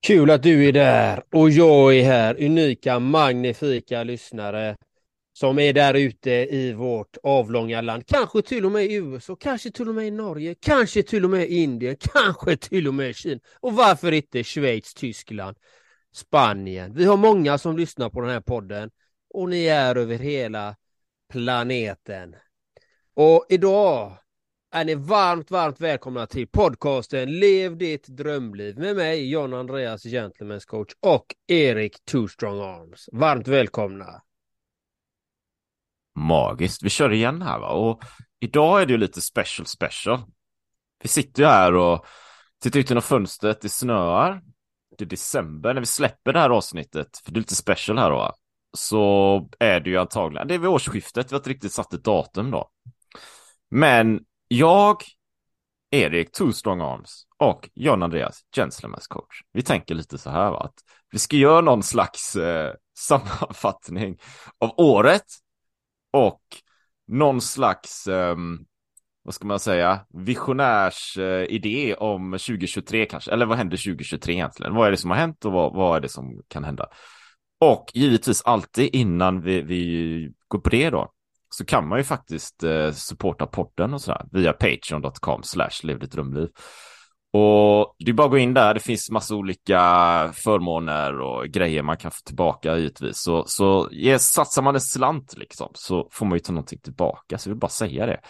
Kul att du är där och jag är här, unika, magnifika lyssnare som är där ute i vårt avlånga land. Kanske till och med i USA, kanske till och med i Norge, kanske till och med i Indien, kanske till och med i Kina. Och varför inte Schweiz, Tyskland, Spanien. Vi har många som lyssnar på den här podden och ni är över hela planeten. Och idag är ni varmt välkomna till podcasten Lev ditt drömliv med mig, John Andreas, Gentlemen's coach, och Erik Two Strong Arms. Varmt välkomna. Magiskt. Vi kör igen här, va? Och idag är det ju lite special. Vi sitter ju här och tittar ut genom fönstret. Det snöar. Det är december när vi släpper det här avsnittet. För det är lite special här då. Så är det ju antagligen. Det är vid årsskiftet. Vi har inte riktigt satt ett datum då. Men jag, Erik Two Strong Arms och John Andreas, Gentlemen's coach. Vi tänker lite så här, va? Att vi ska göra någon slags sammanfattning av året. Och någon slags, vad ska man säga, visionärs idé om 2023 kanske. Eller vad händer 2023 egentligen? Vad är det som har hänt och vad är det som kan hända? Och givetvis alltid innan vi går på det då, så kan man ju faktiskt supporta podden och sådär via patreon.com/levdetdrömliv. Och det är bara att gå in där. Det finns massa olika förmåner och grejer man kan få tillbaka givetvis. Så satsar man en slant liksom, så får man ju ta någonting tillbaka. Så jag vill bara säga det.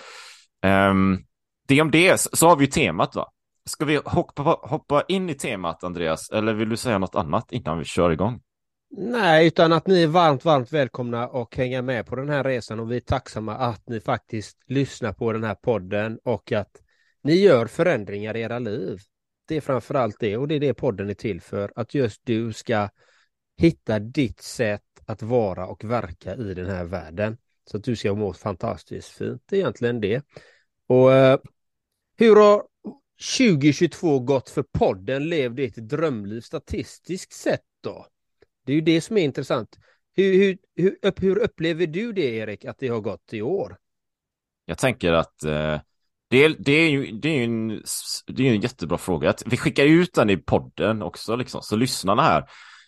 Det om det, så har vi ju temat, va? Ska vi hoppa in i temat, Andreas? Eller vill du säga något annat innan vi kör igång? Nej, utan att ni är varmt välkomna och hänga med på den här resan. Och vi är tacksamma att ni faktiskt lyssnar på den här podden och att ni gör förändringar i era liv. Det är framförallt det, och det är det podden är till för. Att just du ska hitta ditt sätt att vara och verka i den här världen. Så att du ska må fantastiskt fint. Det är egentligen det. Och hur har 2022 gått för podden Lev ditt drömliv statistiskt sett då? Det är ju det som är intressant. Hur upplever du det, Erik, att det har gått i år? Jag tänker att det är ju en jättebra fråga. Att vi skickar ut den i podden också liksom. Så lyssnarna här,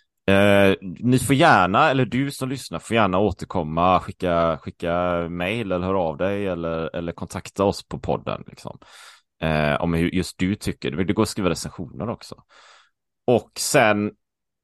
ni får gärna, eller du som lyssnar får gärna återkomma, skicka mejl eller höra av dig eller kontakta oss på podden liksom. Om hur just du tycker. Det går att skriva recensioner också. Och sen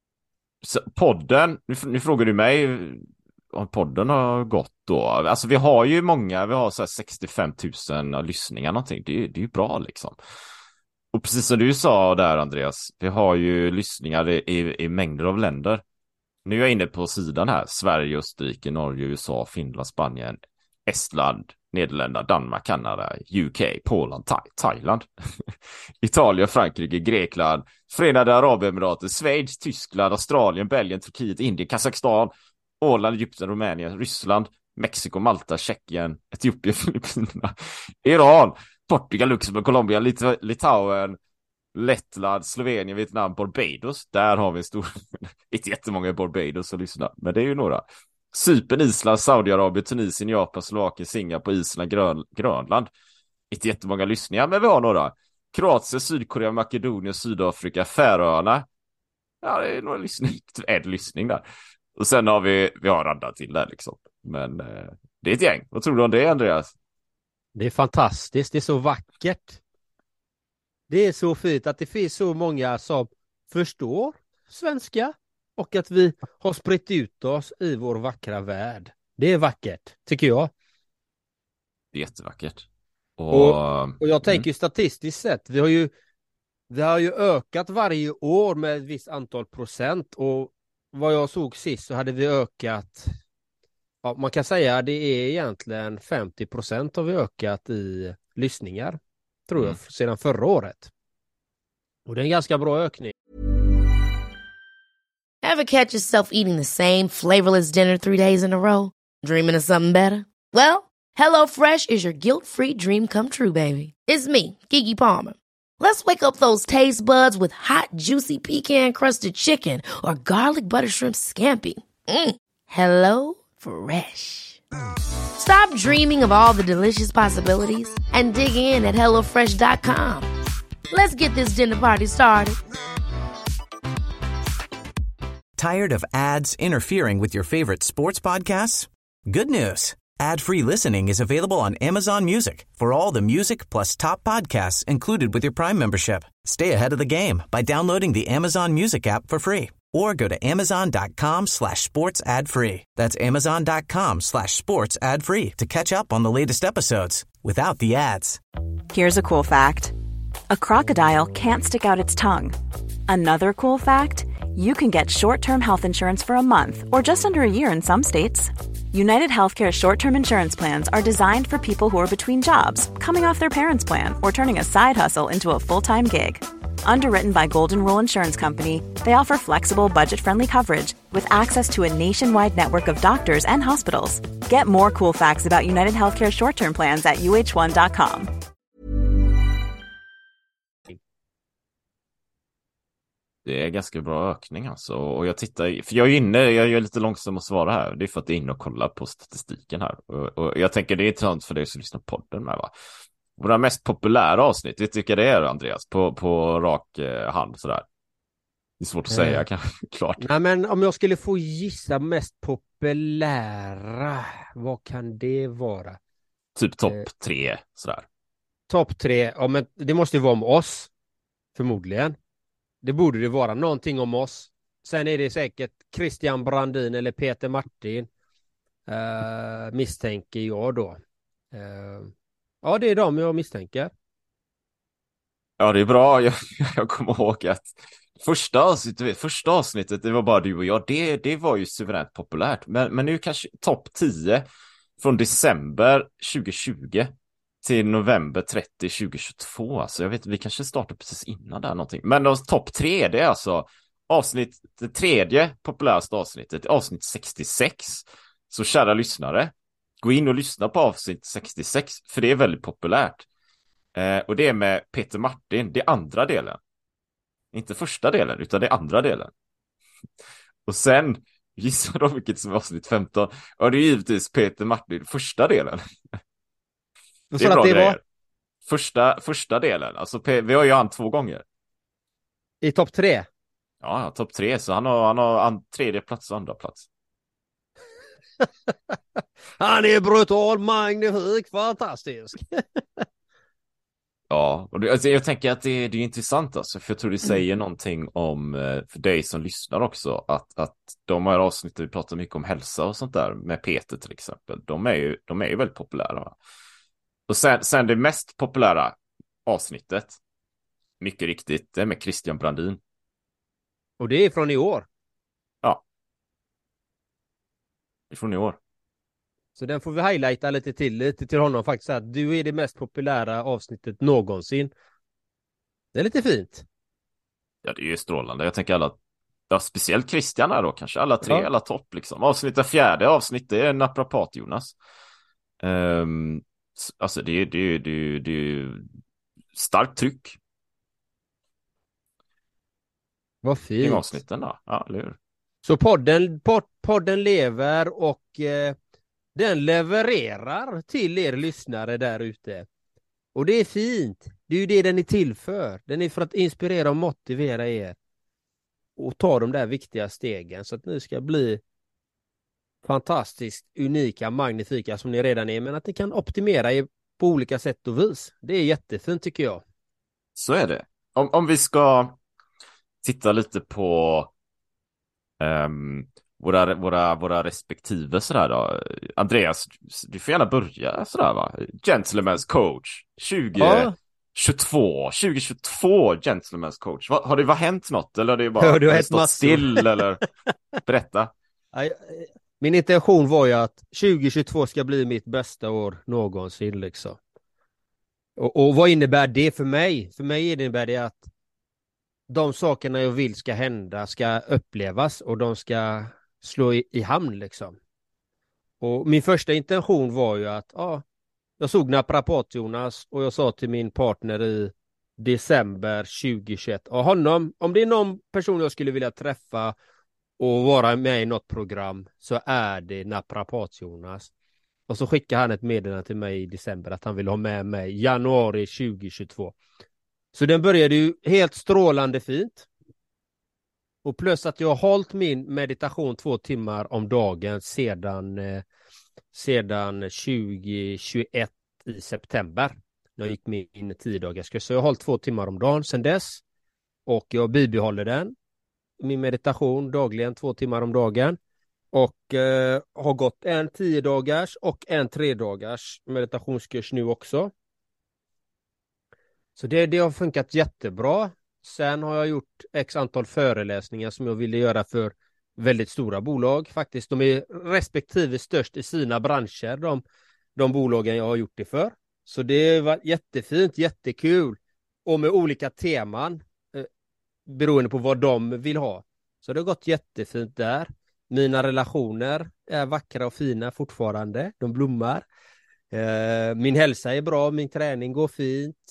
podden, nu frågar du mig om podden har gått då. Alltså vi har ju många, vi har så här 65 000 lyssningar någonting. Det är ju bra liksom. Och precis som du sa där, Andreas, vi har ju lyssningar i mängder av länder. Nu är jag inne på sidan här. Sverige, Österrike, Norge, USA, Finland, Spanien, Estland, Nederländerna, Danmark, Kanada, UK, Polen, Thailand, Italien, Frankrike, Grekland, Förenade Arabemiraten, Schweiz, Tyskland, Australien, Belgien, Turkiet, Indien, Kazakstan, Åland, Egypten, Rumänien, Ryssland, Mexiko, Malta, Tjeckien, Etiopien, Filippinerna, Iran, Portugal, Luxemburg, Colombia, Litauen, Lettland, Slovenien, Vietnam, Barbados. Där har vi en stor, inte jättemånga i Barbados att lyssna, men det är ju några. Cypern, Island, Saudiarabien, Tunisien, Japan, Slovakien, Singapore, Island, Grönland. Inte jättemånga lyssningar, men vi har några. Kroatien, Sydkorea, Makedonien, Sydafrika, Färöarna. Ja, det är några lyssning där. Och sen har vi har raddat till där liksom. Men det är ett gäng. Vad tror du om det, Andreas? Det är fantastiskt, det är så vackert. Det är så fint att det finns så många som förstår svenska och att vi har spritt ut oss i vår vackra värld. Det är vackert, tycker jag. Det är jättevackert. Och jag tänker statistiskt sett, vi har ju ökat varje år med ett visst antal procent, och vad jag såg sist så hade vi ökat, ja, man kan säga det är egentligen 50% har vi ökat i lyssningar, tror jag, sedan förra året. Och det är en ganska bra ökning. Ever catch yourself eating the same flavorless dinner 3 days in a row? Dreaming of something better? Well, HelloFresh is your guilt-free dream come true, baby. It's me, Keke Palmer. Let's wake up those taste buds with hot, juicy pecan-crusted chicken or garlic butter shrimp scampi. Hello Fresh. Stop dreaming of all the delicious possibilities and dig in at HelloFresh.com. Let's get this dinner party started. Tired of ads interfering with your favorite sports podcasts? Good news. Ad-free listening is available on Amazon Music for all the music plus top podcasts included with your Prime membership. Stay ahead of the game by downloading the Amazon Music app for free or go to amazon.com/sports ad free. That's amazon.com/sports ad free to catch up on the latest episodes without the ads. Here's a cool fact. A crocodile can't stick out its tongue. Another cool fact, you can get short-term health insurance for a month or just under a year in some states. United Healthcare short-term insurance plans are designed for people who are between jobs, coming off their parents' plan, or turning a side hustle into a full-time gig. Underwritten by Golden Rule Insurance Company, they offer flexible, budget-friendly coverage with access to a nationwide network of doctors and hospitals. Get more cool facts about United Healthcare short-term plans at uh1.com. Det är ganska bra ökning alltså. Och jag tittar, för jag är lite långsam att svara här. Det är för att jag är inne och kollar på statistiken här. Och jag tänker det är intressant för dig som lyssnar på podden med, va? Våra mest populära avsnitt, vet du vilka det är, Andreas? På rak hand sådär. Det är svårt att säga, kanske klart. Nej, men om jag skulle få gissa mest populära, vad kan det vara? Typ topp 3 sådär. Topp 3, ja, men det måste ju vara om oss, förmodligen. Det borde det vara någonting om oss. Sen är det säkert Christian Brandin eller Peter Martin, misstänker jag då. Ja, det är de jag misstänker. Ja, det är bra. Jag kommer ihåg att första avsnittet, det var bara du och jag. Det var ju suveränt populärt. Men nu kanske topp 10 från december 2020 till november 30 2022. Alltså jag vet, vi kanske startar precis innan där någonting. Men topp 3, det är alltså det tredje populäraste avsnittet, avsnitt 66. Så kära lyssnare, gå in och lyssna på avsnitt 66, för det är väldigt populärt. Och det är med Peter Martin, det är andra delen. Inte första delen, utan det är andra delen. Och sen, gissar de vilket som är avsnitt 15. Ja, det är givetvis Peter Martin, första delen. Det är bra grejer. Första delen, alltså vi har ju han 2 gånger. I topp 3? Ja, topp 3, så han har tredje plats och andra plats. Han är brutal, magnifik, fantastisk. Ja, och alltså, jag tänker att det är intressant alltså, för jag tror det säger någonting om, för dig som lyssnar också, att de här avsnitten vi pratar mycket om hälsa och sånt där, med Peter till exempel, de är ju väldigt populära, va? Och sen det mest populära avsnittet, mycket riktigt, det är med Christian Brandin. Och det är från i år? Ja. Det är från i år. Så den får vi highlighta lite till honom faktiskt, att du är det mest populära avsnittet någonsin. Det är lite fint. Ja, det är ju strålande. Jag tänker speciellt Christian här då, kanske alla 3, alla topp liksom. Fjärde avsnitt, det är naprapat Jonas. Alltså det är starkt tryck. Vad fint. I avsnitten då, ja, eller hur? Så podden lever och den levererar till er lyssnare där ute. Och det är fint. Det är ju det den är till för. Den är för att inspirera och motivera er. Och ta de där viktiga stegen så att ni ska bli fantastiskt unika, magnifika som ni redan är. Men att ni kan optimera er på olika sätt och vis. Det är jättefint tycker jag. Så är det. Om vi ska titta lite på våra respektive sådär då. Andreas, du får gärna börja sådär, va? Gentleman's coach 2022 Gentleman's coach. Har det hänt något eller har det bara stått still eller berätta? Min intention var ju att 2022 ska bli mitt bästa år någonsin liksom. Och vad innebär det för mig? För mig innebär det att de sakerna jag vill ska hända ska upplevas och de ska slå i hamn liksom. Och min första intention var ju att jag såg naprapat Jonas och jag sa till min partner i december 2021 och honom, om det är någon person jag skulle vilja träffa och vara med i något program så är det naprapat Jonas. Och så skickade han ett meddelande till mig i december att han vill ha med mig i januari 2022. Så den började ju helt strålande fint. Och plus att jag har hållit min meditation 2 timmar om dagen sedan 2021 i september. Jag gick min 10 dagars kurs. Så jag har hållit 2 timmar om dagen sedan dess. Och jag bibehåller den. Min meditation dagligen 2 timmar om dagen. Och har gått en 10 dagars och en 3 dagars meditationskurs nu också. Så det har funkat jättebra. Sen har jag gjort x antal föreläsningar som jag ville göra för väldigt stora bolag. Faktiskt, de är respektive störst i sina branscher, de bolagen jag har gjort det för. Så det var jättefint, jättekul. Och med olika teman beroende på vad de vill ha. Så det har gått jättefint där. Mina relationer är vackra och fina fortfarande. De blommar. Min hälsa är bra, min träning går fint.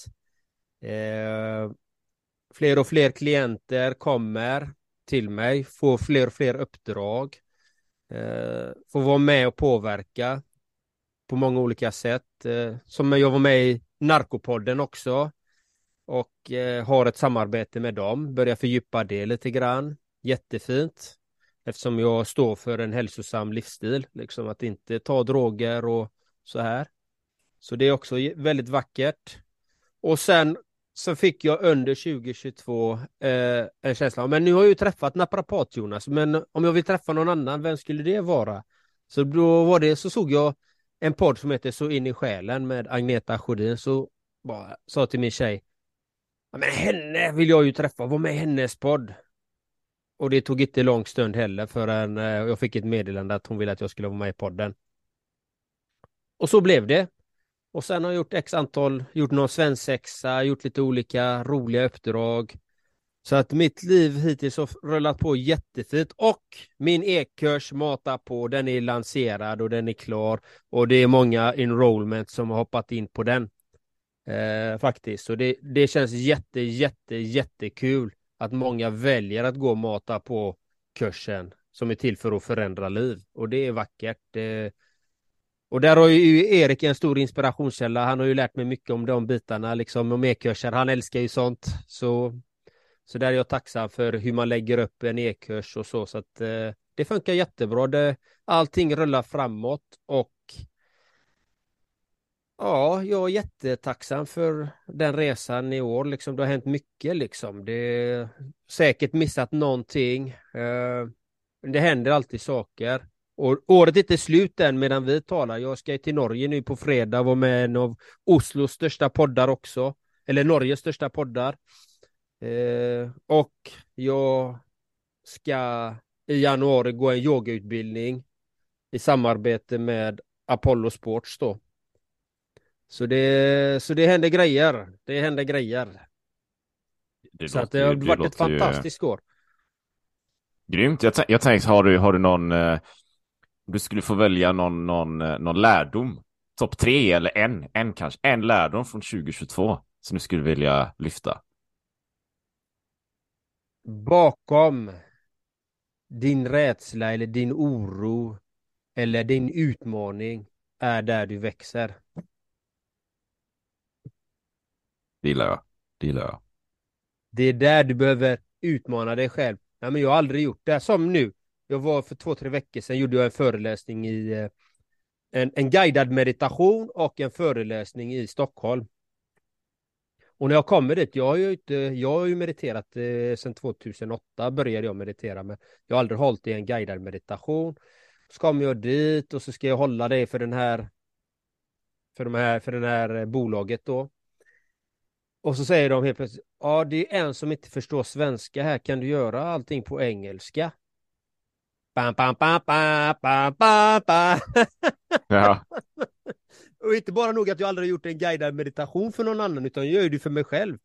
Fler och fler klienter kommer till mig, får fler och fler uppdrag, får vara med och påverka på många olika sätt. Som jag var med i Narkopodden också och har ett samarbete med dem, börjar fördjupa det lite grann. Jättefint, eftersom jag står för en hälsosam livsstil, liksom att inte ta droger och så här. Så det är också väldigt vackert. Och sen så fick jag under 2022 en känsla, men nu har jag ju träffat naprapat Jonas, men om jag vill träffa någon annan, vem skulle det vara? Så då så såg jag en podd som heter Så in i själen med Agneta Sjödin, så sa till min tjej, ja, men henne vill jag ju träffa, var med i hennes podd. Och det tog inte lång stund heller förrän jag fick ett meddelande att hon ville att jag skulle vara med i podden. Och så blev det. Och sen har jag gjort någon svensexa, gjort lite olika roliga uppdrag. Så att mitt liv hittills har rullat på jättefint. Och min e-kurs Mata på, den är lanserad och den är klar. Och det är många enrollment som har hoppat in på den. Faktiskt. Så det känns jättekul att många väljer att gå Mata på kursen som är till för att förändra liv. Och det är vackert. Och där har ju Erik en stor inspirationskälla. Han har ju lärt mig mycket om de bitarna, liksom om e-kurser. Han älskar ju sånt. Så där är jag tacksam för hur man lägger upp en e-kurs och så. Så att det funkar jättebra. Allting rullar framåt och ja, jag är jättetacksam för den resan i år. Liksom, det har hänt mycket liksom. Det är säkert missat någonting. Det händer alltid saker. Och året är inte slut än medan vi talar. Jag ska till Norge nu på fredag och vara med en av Oslos största poddar också. Eller Norges största poddar. Och jag ska i januari gå en yogautbildning i samarbete med Apollo Sports då. Så det händer grejer. Det händer grejer. Så att det har varit ett fantastiskt år. Grymt. Jag tänkte, har du någon... Du skulle få välja någon lärdom. Topp 3 eller en kanske. En lärdom från 2022 som du skulle vilja lyfta. Bakom din rädsla eller din oro eller din utmaning är där du växer. Det gillar jag. Det är där du behöver utmana dig själv. Nej, men jag har aldrig gjort det. Som nu. Jag var för 2-3 veckor sedan gjorde jag en föreläsning i en guidad meditation och en föreläsning i Stockholm. Och när jag kommer dit, jag har ju mediterat sedan 2008 började jag meditera, men jag har aldrig hållit i en guidad meditation. Så kommer jag dit och så ska jag hålla det för den här bolaget då. Och så säger de helt plötsligt, ja, det är en som inte förstår svenska här, kan du göra allting på engelska? Bam, bam, bam, bam, bam, bam, bam. Ja. Och inte bara nog att jag aldrig gjort en guidad meditation för någon annan, utan jag gör det för mig själv.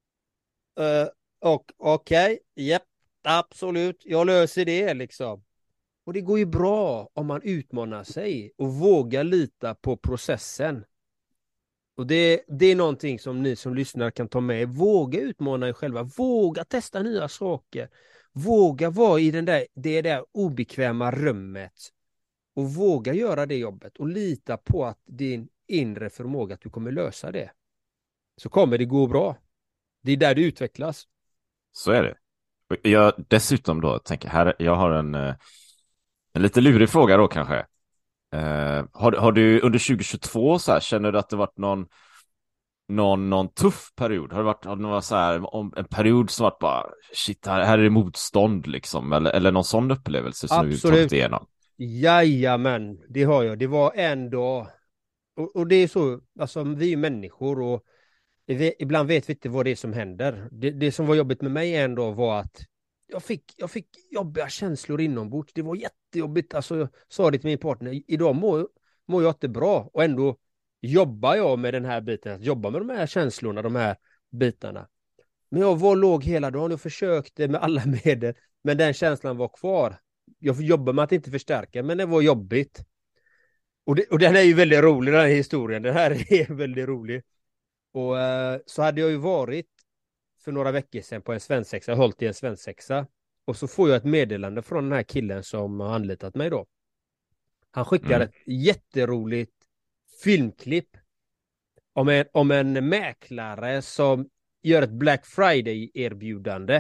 Och okej, japp, absolut, jag löser det liksom. Och det går ju bra om man utmanar sig och vågar lita på processen. Och det är någonting som ni som lyssnar kan ta med. Våga utmana er själva, våga testa nya saker. Våga vara i det där obekväma rummet och våga göra det jobbet och lita på att din inre förmåga att du kommer lösa det. Så kommer det gå bra. Det är där du utvecklas. Så är det. Jag dessutom då tänker här, jag har en lite lurig fråga då kanske. Har du under 2022 så här, känner du att det varit någon tuff period? Har det varit så här, en period som varit bara shit, här är det motstånd liksom, eller någon sån upplevelse som du tagit igenom? Jajamän, det har jag. Det var en dag, och det är så, alltså vi är människor och ibland vet vi inte vad det är som händer. Det som var jobbigt med mig en dag var att jag fick jobbiga känslor inombords. Det var jättejobbigt. Alltså, jag sa det till min partner, idag mår jag inte bra. Och ändå jobbar jag med den här biten, att jobba med de här känslorna, de här bitarna. Men jag låg hela dagen och försökte med alla medel, men den känslan var kvar. Jag jobbar med att inte förstärka, men det var jobbigt. Och den är ju väldigt rolig, den här historien. Den här är väldigt rolig. Och så hade jag ju varit för några veckor sedan på en svensexa, hållit i en svensexa. Och så får jag ett meddelande från den här killen som har anlitat mig då. Han skickar ett jätteroligt filmklipp om en mäklare som gör ett Black Friday-erbjudande.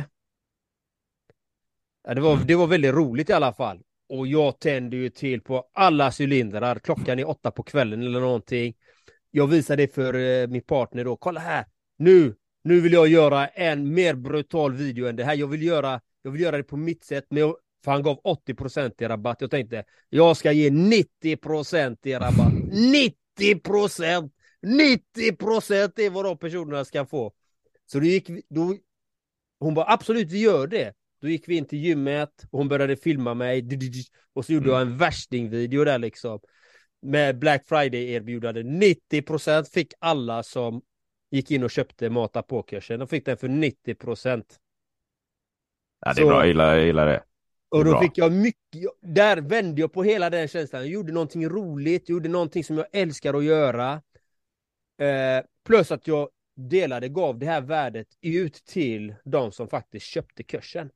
Ja, det var väldigt roligt i alla fall. Och jag tände ju till på alla cylindrar. Klockan är 8 på kvällen eller någonting. Jag visade det för min partner då. Kolla här, nu vill jag göra en mer brutal video än det här. Jag vill göra det på mitt sätt. För han gav 80% i rabatt. Jag tänkte, jag ska ge 90% i rabatt. 90%! 90% är vad de personerna ska få. Så hon bara, absolut, vi gör det. Då gick vi in till gymmet och hon började filma mig. Och så gjorde jag en värstingvideo där liksom. Med Black Friday-erbjudande. 90% fick alla som gick in och köpte Mata på-kursen. De fick den för 90%. Ja, det är bra, jag gillar det. Och då fick jag mycket, där vände jag på hela den känslan. Jag gjorde någonting roligt, gjorde någonting som jag älskar att göra. Plus att jag gav det här värdet ut till de som faktiskt köpte kursen.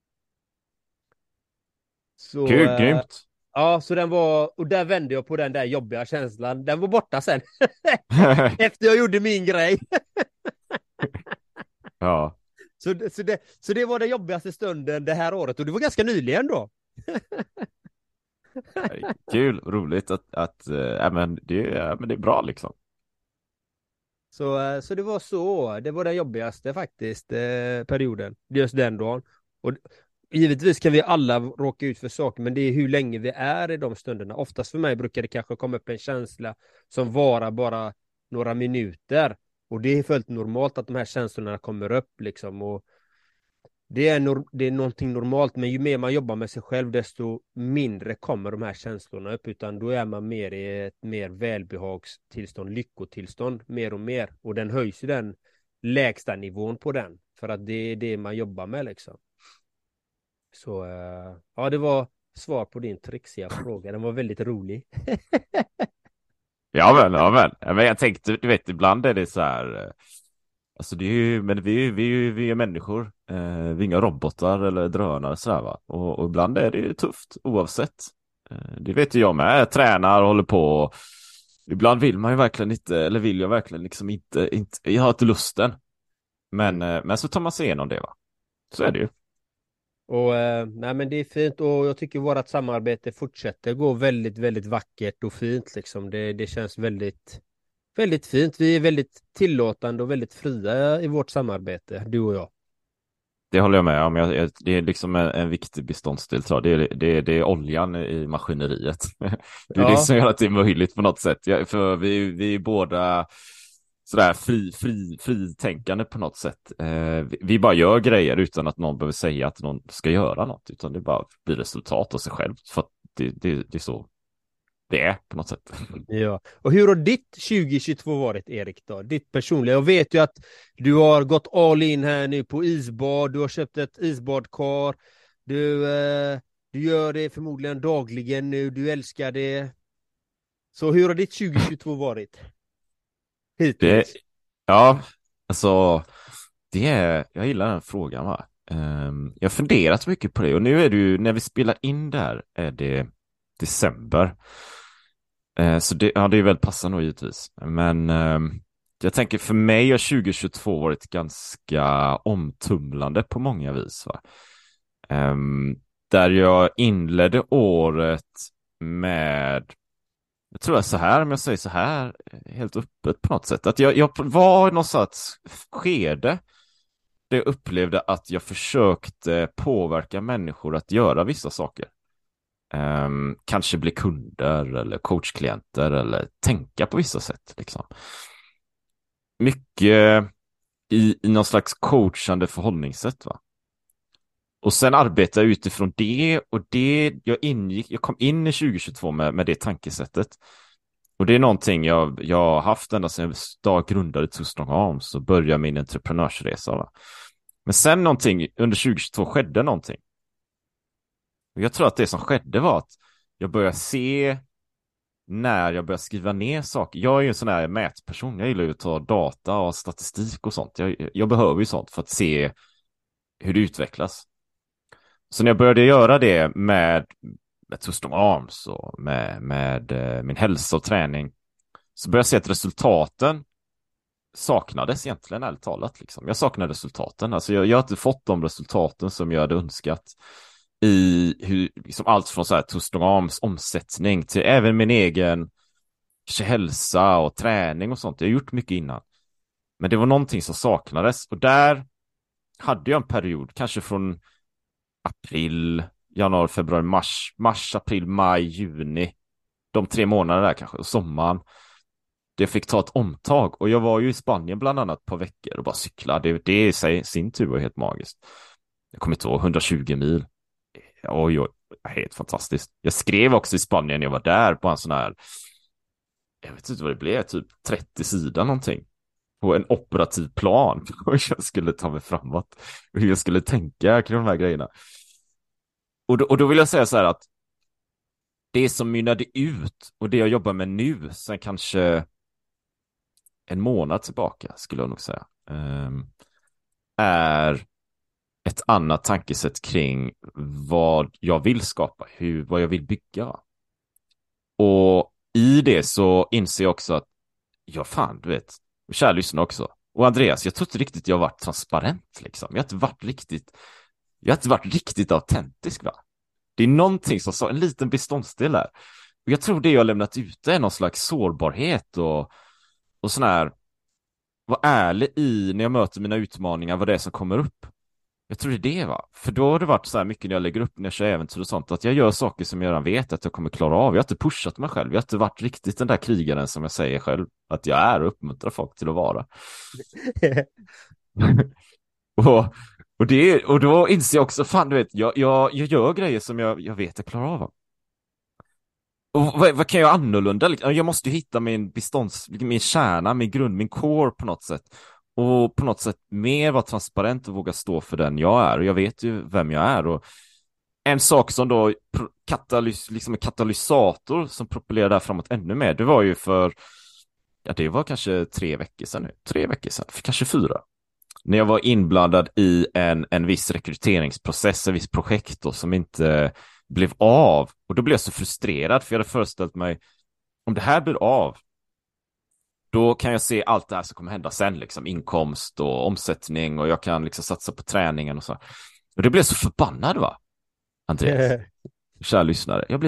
Så, kul, grymt. Ja, så den var, och där vände jag på den där jobbiga känslan. Den var borta sen. Efter jag gjorde min grej. Ja. Så det var den jobbigaste stunden det här året. Och det var ganska nyligen då. Kul, roligt att men det är bra liksom. Så det var så. Det var den jobbigaste faktiskt perioden. Just den dagen. Och givetvis kan vi alla råka ut för saker, men det är hur länge vi är i de stunderna. Oftast för mig brukar det kanske komma upp en känsla som varar bara några minuter. Och det är fullt normalt att de här känslorna kommer upp liksom. Och det är någonting normalt, men ju mer man jobbar med sig själv desto mindre kommer de här känslorna upp, utan då är man mer i ett mer välbehagstillstånd, lyckotillstånd mer och mer. Och den höjs ju den lägsta nivån på den, för att det är det man jobbar med liksom. Så ja, det var svar på din trixiga fråga. Den var väldigt rolig. Ja men jag tänkte, du vet, ibland är det så här, alltså det är ju, men vi är människor, vi är inga robotar eller drönare så här, va, och ibland är det ju tufft oavsett. Det vet ju jag med, jag tränar och håller på. Ibland vill man ju verkligen inte, eller vill jag verkligen liksom inte jag har inte lusten. Men så tar man sig igenom det, va. Så är det ju. Och nej, men det är fint, och jag tycker vårt samarbete fortsätter gå väldigt, väldigt vackert och fint liksom. Det känns väldigt, väldigt fint. Vi är väldigt tillåtande och väldigt fria i vårt samarbete, du och jag. Det håller jag med om. Det är liksom en viktig beståndsdel, tror jag. Det är oljan i maskineriet. Det är det som gör att det är möjligt på något sätt. För vi är båda sådär fritänkande på något sätt. Vi bara gör grejer utan att någon behöver säga att någon ska göra något, utan det bara blir resultat av sig själv, för att det är så det är på något sätt. Ja. Och hur har ditt 2022 varit, Erik då? Ditt personliga. Jag vet ju att du har gått all in här nu på isbad. Du har köpt ett isbadkar. Du gör det förmodligen dagligen nu. Du älskar det. Så hur har ditt 2022 varit? Ja, alltså jag gillar den frågan, va. Jag har funderat mycket på det, och nu är det ju, när vi spelar in där är det december. Så det är väl passande givetvis. Men Jag tänker för mig har 2022 varit ganska omtumlande på många vis. Va? Där jag inledde året med, jag tror jag så här, om jag säger så här, helt öppet på något sätt. Att jag var i någon sorts skede där jag upplevde att jag försökte påverka människor att göra vissa saker. Kanske bli kunder eller coachklienter eller tänka på vissa sätt. Liksom. Mycket i någon slags coachande förhållningssätt. Va? Och sen arbetade jag utifrån det och jag kom in i 2022 med det tankesättet. Och det är någonting jag har haft ända sedan jag grundade Too Strong Arms och började min entreprenörsresa. Va? Men sen någonting, under 2022 skedde någonting. Och jag tror att det som skedde var att jag började se när jag började skriva ner saker. Jag är ju en sån här mätperson. Jag gillar ju att ta data och statistik och sånt. Jag behöver ju sånt för att se hur det utvecklas. Så när jag började göra det med Too Strong Arms och med min hälsa och träning så började jag se att resultaten saknades egentligen, ärligt talat. Liksom. Jag saknade resultaten. Alltså jag har inte fått de resultaten som jag hade önskat i hur, liksom allt från så här Too Strong Arms omsättning till även min egen hälsa och träning och sånt. Jag har gjort mycket innan. Men det var någonting som saknades. Och där hade jag en period, kanske från april, januari, februari, mars, april, maj, juni. De 3 månaderna där kanske, och sommaren. Jag fick ta ett omtag. Och jag var ju i Spanien bland annat på veckor och bara cykla. Det i sin tur var helt magiskt. Jag kommer inte ihåg, 120 mil. Oj, helt fantastiskt. Jag skrev också i Spanien när jag var där på en sån här, jag vet inte vad det blev, typ 30 sidor någonting. På en operativ plan. Och jag skulle ta mig framåt. Och hur jag skulle tänka kring de här grejerna. Och då vill jag säga så här att det som mynnade ut och det jag jobbar med nu sen kanske en månad tillbaka skulle jag nog säga är ett annat tankesätt kring vad jag vill skapa, vad jag vill bygga. Och i det så inser jag också att du vet, kära lyssnare också. Och Andreas, jag tror inte riktigt jag har varit transparent liksom. Jag har inte varit riktigt autentisk, va? Det är någonting som sa en liten beståndsdel där. Och jag tror det jag har lämnat ut är någon slags sårbarhet och sån här, var ärlig i när jag möter mina utmaningar, vad det är som kommer upp. Jag tror det är det, va? För då har det varit så här mycket när jag lägger upp, när jag kör äventyr och sånt, att jag gör saker som jag redan vet att jag kommer klara av. Jag har inte pushat mig själv. Jag har inte varit riktigt den där krigaren som jag säger själv att jag är och uppmuntrar folk till att vara. och då inser jag också, fan du vet, jag gör grejer som jag vet jag klarar av. Och vad kan jag annorlunda? Jag måste ju hitta min kärna, min grund, min core på något sätt. Och på något sätt mer vara transparent och våga stå för den jag är. Och jag vet ju vem jag är. Och en sak som då liksom en katalysator som propellerar där framåt ännu mer. Det var ju det var kanske 3 veckor sedan nu. 3 veckor sedan, kanske 4. När jag var inblandad i en viss rekryteringsprocess, en viss projekt då, som inte blev av. Och då blev jag så frustrerad för jag hade föreställt mig, om det här blir av, då kan jag se allt det här som kommer hända sen, liksom inkomst och omsättning och jag kan liksom satsa på träningen och så. Och det blev så förbannad, va? Andreas, kära lyssnare. Jag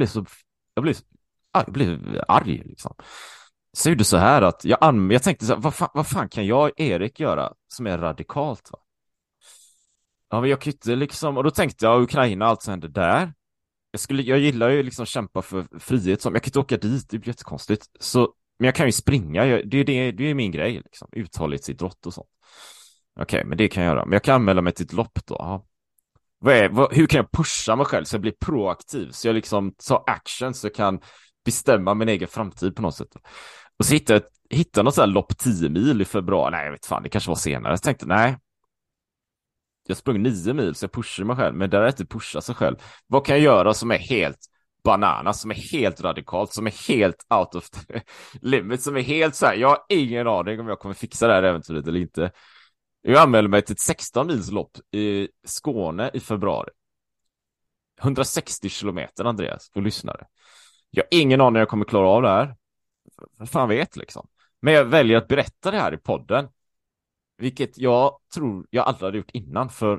blev arg liksom. Så gjorde så här att jag tänkte så här, vad fan kan jag, Erik, göra som är radikalt, va? Ja, men jag kunde liksom, och då tänkte jag Ukraina, allt som hände där. Jag gillar ju liksom kämpa för frihet, som jag kan inte åka dit, det blir jättekonstigt. Men jag kan ju springa, det är min grej liksom, uthållighetsidrott och sånt. Okej, men det kan jag göra. Men jag kan anmäla mig till ett lopp då. Ja. Hur kan jag pusha mig själv så jag blir proaktiv, så jag liksom tar action så jag kan bestämma min egen framtid på något sätt. Och så hittade något sånt här lopp 10 mil i februari. Nej, jag vet fan, det kanske var senare. Jag tänkte, nej. Jag sprang 9 mil så jag pushade mig själv. Men där är inte pusha sig själv. Vad kan jag göra som är helt banana, som är helt radikalt, som är helt out of the limit, som är helt så här, jag har ingen aning om jag kommer fixa det här äventyret eller inte. Jag anmälde mig till ett 16 mils lopp i Skåne i februari. 160 kilometer, Andreas, för lyssnare. Jag har ingen aning om jag kommer klara av det här. Vad fan vet liksom. Men jag väljer att berätta det här i podden. Vilket jag tror jag aldrig hade gjort innan. För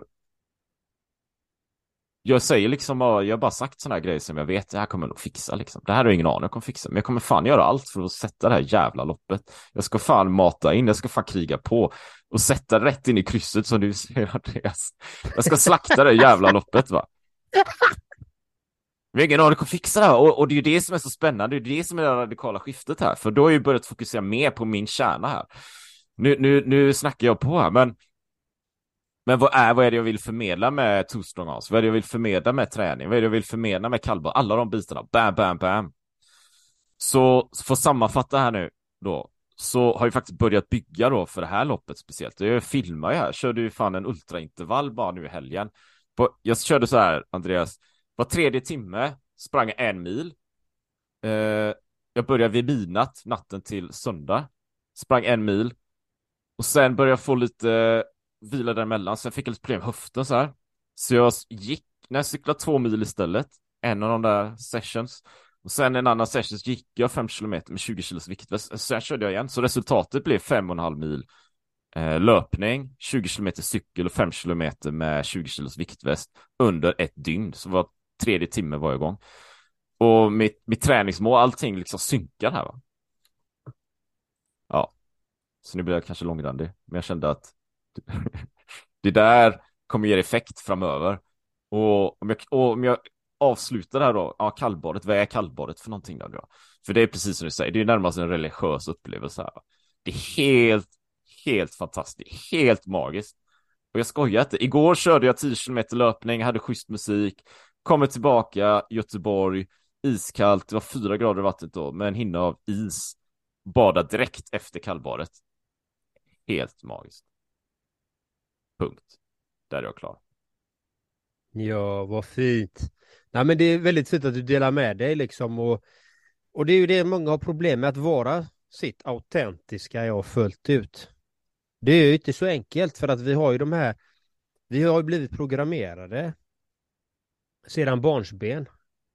jag säger liksom, jag har bara sagt såna här grejer som jag vet, det här kommer jag nog fixa liksom. Det här har jag ingen aning jag kommer fixa. Men jag kommer fan göra allt för att sätta det här jävla loppet. Jag ska fan mata in, jag ska fan kriga på. Och sätta rätt in i krysset som du säger, Andreas. Jag ska slakta det jävla loppet, va. Vi har ingen aning jag kommer fixa det här. Och det är ju det som är så spännande. Det är det som är det radikala skiftet här. För då har jag ju börjat fokusera mer på min kärna här. Nu snackar jag på här, men vad är det jag vill förmedla med Two Strong Arms? Vad är det jag vill förmedla med träning? Vad är det jag vill förmedla med kallbad? Alla de bitarna. Bam, bam, bam. Så för att sammanfatta här nu då, så har jag faktiskt börjat bygga då för det här loppet speciellt. Jag filmar ju här. Körde ju fan en ultraintervall bara nu i helgen. Jag körde så här, Andreas. Var 3:e timme sprang jag 1 mil. Jag började vid midnatt natten till söndag. Sprang 1 mil. Och sen började jag få lite vila däremellan. Sen fick jag lite problem med höften så här. Så jag när jag cyklade 2 mil istället. En av de där sessions. Och sen en annan session gick jag 5 kilometer med 20 kilos viktväst. Sen körde jag igen. Så resultatet blev 5,5 mil löpning, 20 kilometer cykel och 5 kilometer med 20 kilos viktväst under ett dygn. Så var 3:e timme varje gång. Och mitt träningsmål, allting liksom synkar här, va. Ja. Så nu blir jag kanske långrandig. Men jag kände att det där kommer ge effekt framöver. Och om jag avslutar det här då. Ja, kallbadet. Vad är kallbadet för någonting då? För det är precis som du säger. Det är närmast en religiös upplevelse här, va? Det är helt fantastiskt. Helt magiskt. Och jag skojar inte. Igår körde jag 10 kilometer löpning. Hade schysst musik. Kommer tillbaka, Göteborg. Iskallt. Det var 4 grader i vattnet då. Med en hinna av is. Bada direkt efter kallbadet. Helt magiskt. Punkt. Där är jag klar. Ja, vad fint. Nej, men det är väldigt fint att du delar med dig liksom. Och det är ju det många har problem med, att vara sitt autentiska jag fullt ut. Det är ju inte så enkelt, för att vi har ju blivit programmerade sedan barnsben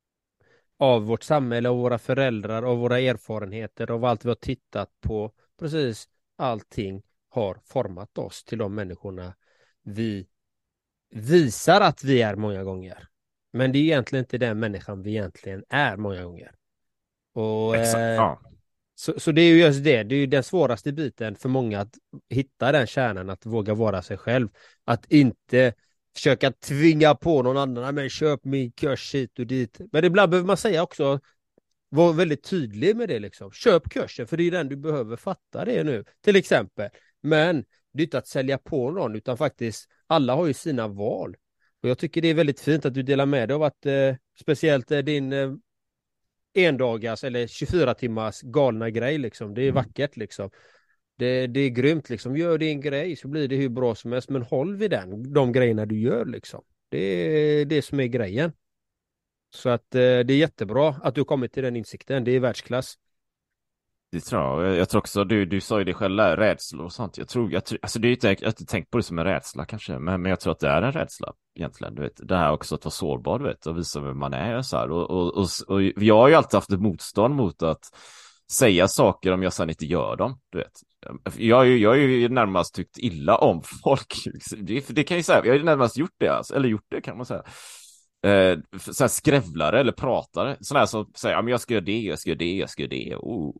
av vårt samhälle, av våra föräldrar, av våra erfarenheter, av allt vi har tittat på. Precis allting har format oss till de människorna vi visar att vi är många gånger. Men det är egentligen inte den människan vi egentligen är många gånger. Och Exakt, ja. Så det är ju just det. Det är ju den svåraste biten för många, att hitta den kärnan, att våga vara sig själv. Att inte försöka tvinga på någon annan, men köp min kurs hit och dit. Men ibland behöver man säga också, var väldigt tydlig med det liksom. Köp kursen, för det är den du behöver, fatta det nu, till exempel. Men det är inte att sälja på någon, utan faktiskt, alla har ju sina val. Och jag tycker det är väldigt fint att du delar med dig av att speciellt din endagars eller 24 timmars galna grej liksom. Det är vackert liksom. Det är grymt liksom. Gör din grej så blir det hur bra som helst, men håll vid de grejerna du gör liksom. Det är det som är grejen. Så att det är jättebra att du kommit till den insikten. Det är världsklass. Det tror jag. Jag tror också, du sa ju det själv, rädslor och sånt. Jag tror alltså det är inte, jag har inte tänkt på det som en rädsla kanske, men jag tror att det är en rädsla egentligen, du vet. Det här också att vara sårbar, du vet, och visa vem man är så här. Och jag har ju alltid haft ett motstånd mot att säga saker om jag sedan inte gör dem, du vet. Jag har ju närmast tyckt illa om folk. Det kan jag ju säga, jag har ju närmast gjort det, alltså, eller gjort det kan man säga. Så här skrävlare eller pratare, sådana här som säger, ja, men jag ska göra det.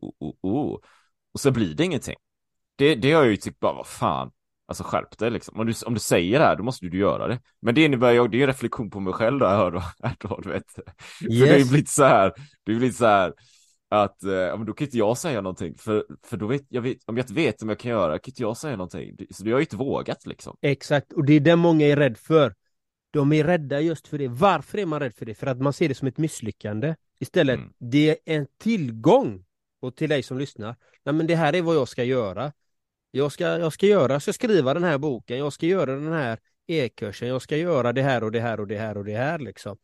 Och så blir det ingenting. Det har jag ju tyckt bara, vad fan, alltså skärp dig liksom. Om du säger det här, då måste du göra det. Men det innebär det är en reflektion på mig själv då, jag hör då, du vet. Yes. För det är blivit så här att men då kan inte jag säga någonting, för då vet jag om jag inte vet om jag kan göra, kan inte jag säga någonting. Så det har jag ju inte vågat liksom. Exakt, och det är det många är rädd för. De är rädda just för det. Varför är man rädd för det? För att man ser det som ett misslyckande. Istället, det är en tillgång. Och till dig som lyssnar, nej, men det här är vad jag ska göra. Jag ska skriva den här boken. Jag ska göra den här e-kursen. Jag ska göra det här och det här och det här och det här liksom.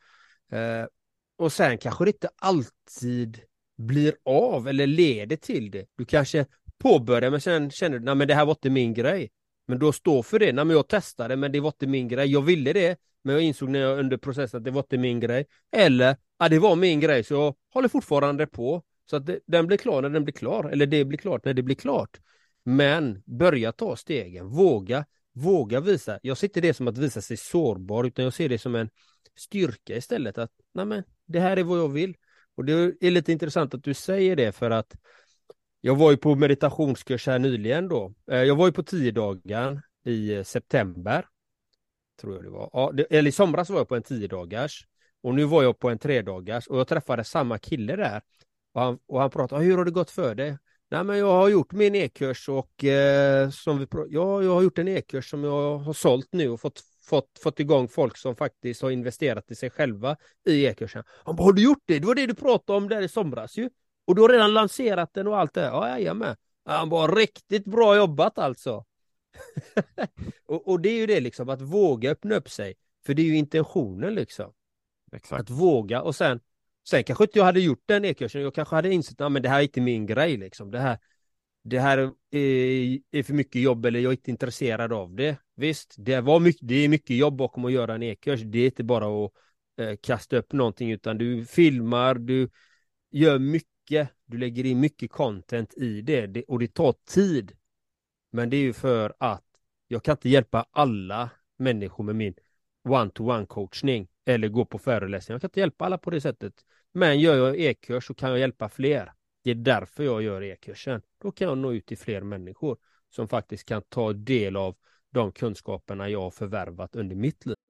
Och sen kanske det inte alltid blir av eller leder till det. Du kanske påbörjar, men sen känner du, nej men det här var inte min grej. Men då står för det. Nej, men jag testade, men det var inte min grej. Jag ville det, men jag insåg när jag under processen att det var inte min grej. Eller, ja, det var min grej, så jag håller fortfarande på. Så att den blir klar när den blir klar, eller det blir klart när det blir klart. Men börja ta stegen, våga visa. Jag ser inte det som att visa sig sårbar, utan jag ser det som en styrka istället. Att nej men, det här är vad jag vill. Och det är lite intressant att du säger det, för att jag var ju på meditationskurs här nyligen då. Jag var ju på 10 dagar i september, tror jag det var. Ja, eller i somras var jag på en 10 dagars. Och nu var jag på en 3 dagars. Och jag träffade samma kille där. Och han pratade, hur har det gått för dig? Nej, men jag har gjort min e-kurs och jag har gjort en e-kurs som jag har sålt nu och fått igång folk som faktiskt har investerat i sig själva i e-kursen. Han bara, har du gjort det? Det var det du pratade om där i somras ju. Och du har redan lanserat den och allt det. Ja, jag med. Han bara, riktigt bra jobbat alltså. och det är ju det liksom, att våga öppna upp sig. För det är ju intentionen liksom. Exakt. Att våga, och sen kanske inte jag hade gjort den e-kursen. Jag kanske hade insett att det här är inte min grej liksom. Det här är för mycket jobb, eller jag är inte intresserad av det. Visst, det är mycket jobb bakom att göra en e-kurs. Det är inte bara att kasta upp någonting, utan du filmar, du gör mycket, du lägger in mycket content i det och det tar tid. Men det är ju för att jag kan inte hjälpa alla människor med min one-to-one coachning eller gå på föreläsningar. Jag kan inte hjälpa alla på det sättet. Men gör jag e-kurs så kan jag hjälpa fler. Det är därför jag gör e-kursen. Då kan jag nå ut till fler människor som faktiskt kan ta del av de kunskaperna jag har förvärvat under mitt liv.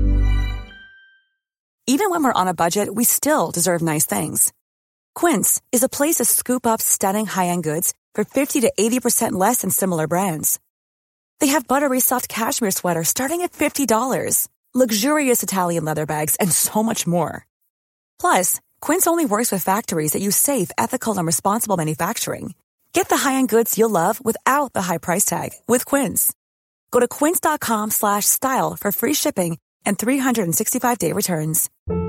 Even when we're on a budget, we still deserve nice things. Quince is a place to scoop up stunning high-end goods for 50 to 80% less than similar brands. They have buttery soft cashmere sweaters starting at $50, luxurious Italian leather bags, and so much more. Plus, Quince only works with factories that use safe, ethical, and responsible manufacturing. Get the high-end goods you'll love without the high price tag with Quince. Go to quince.com/style for free shipping and 365-day returns.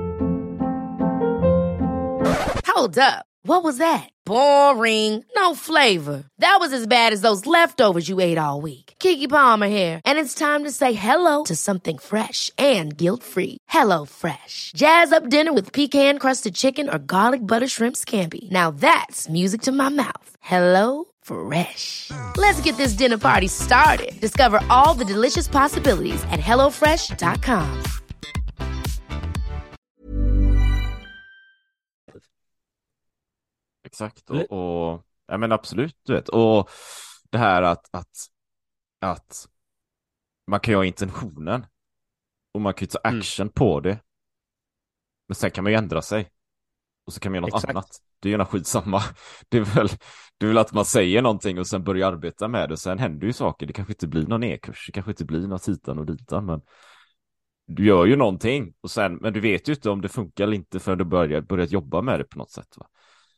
Hold up. What was that? Boring. No flavor. That was as bad as those leftovers you ate all week. Keke Palmer here, and it's time to say hello to something fresh and guilt-free. Hello Fresh. Jazz up dinner with pecan-crusted chicken or garlic butter shrimp scampi. Now that's music to my mouth. Hello Fresh. Let's get this dinner party started. Discover all the delicious possibilities at hellofresh.com. Exakt, och ja, men absolut, du vet. Och det här att man kan ju ha intentionen och man kan ju ta action på det, men sen kan man ju ändra sig och så kan man göra något annat. Det är ju skitsamma. Det är väl att man säger någonting och sen börjar arbeta med det, och sen händer ju saker. Det kanske inte blir någon e-kurs, det kanske inte blir något hitan och ditan, men du gör ju någonting, och sen, men du vet ju inte om det funkar eller inte förrän du börjat jobba med det på något sätt, va?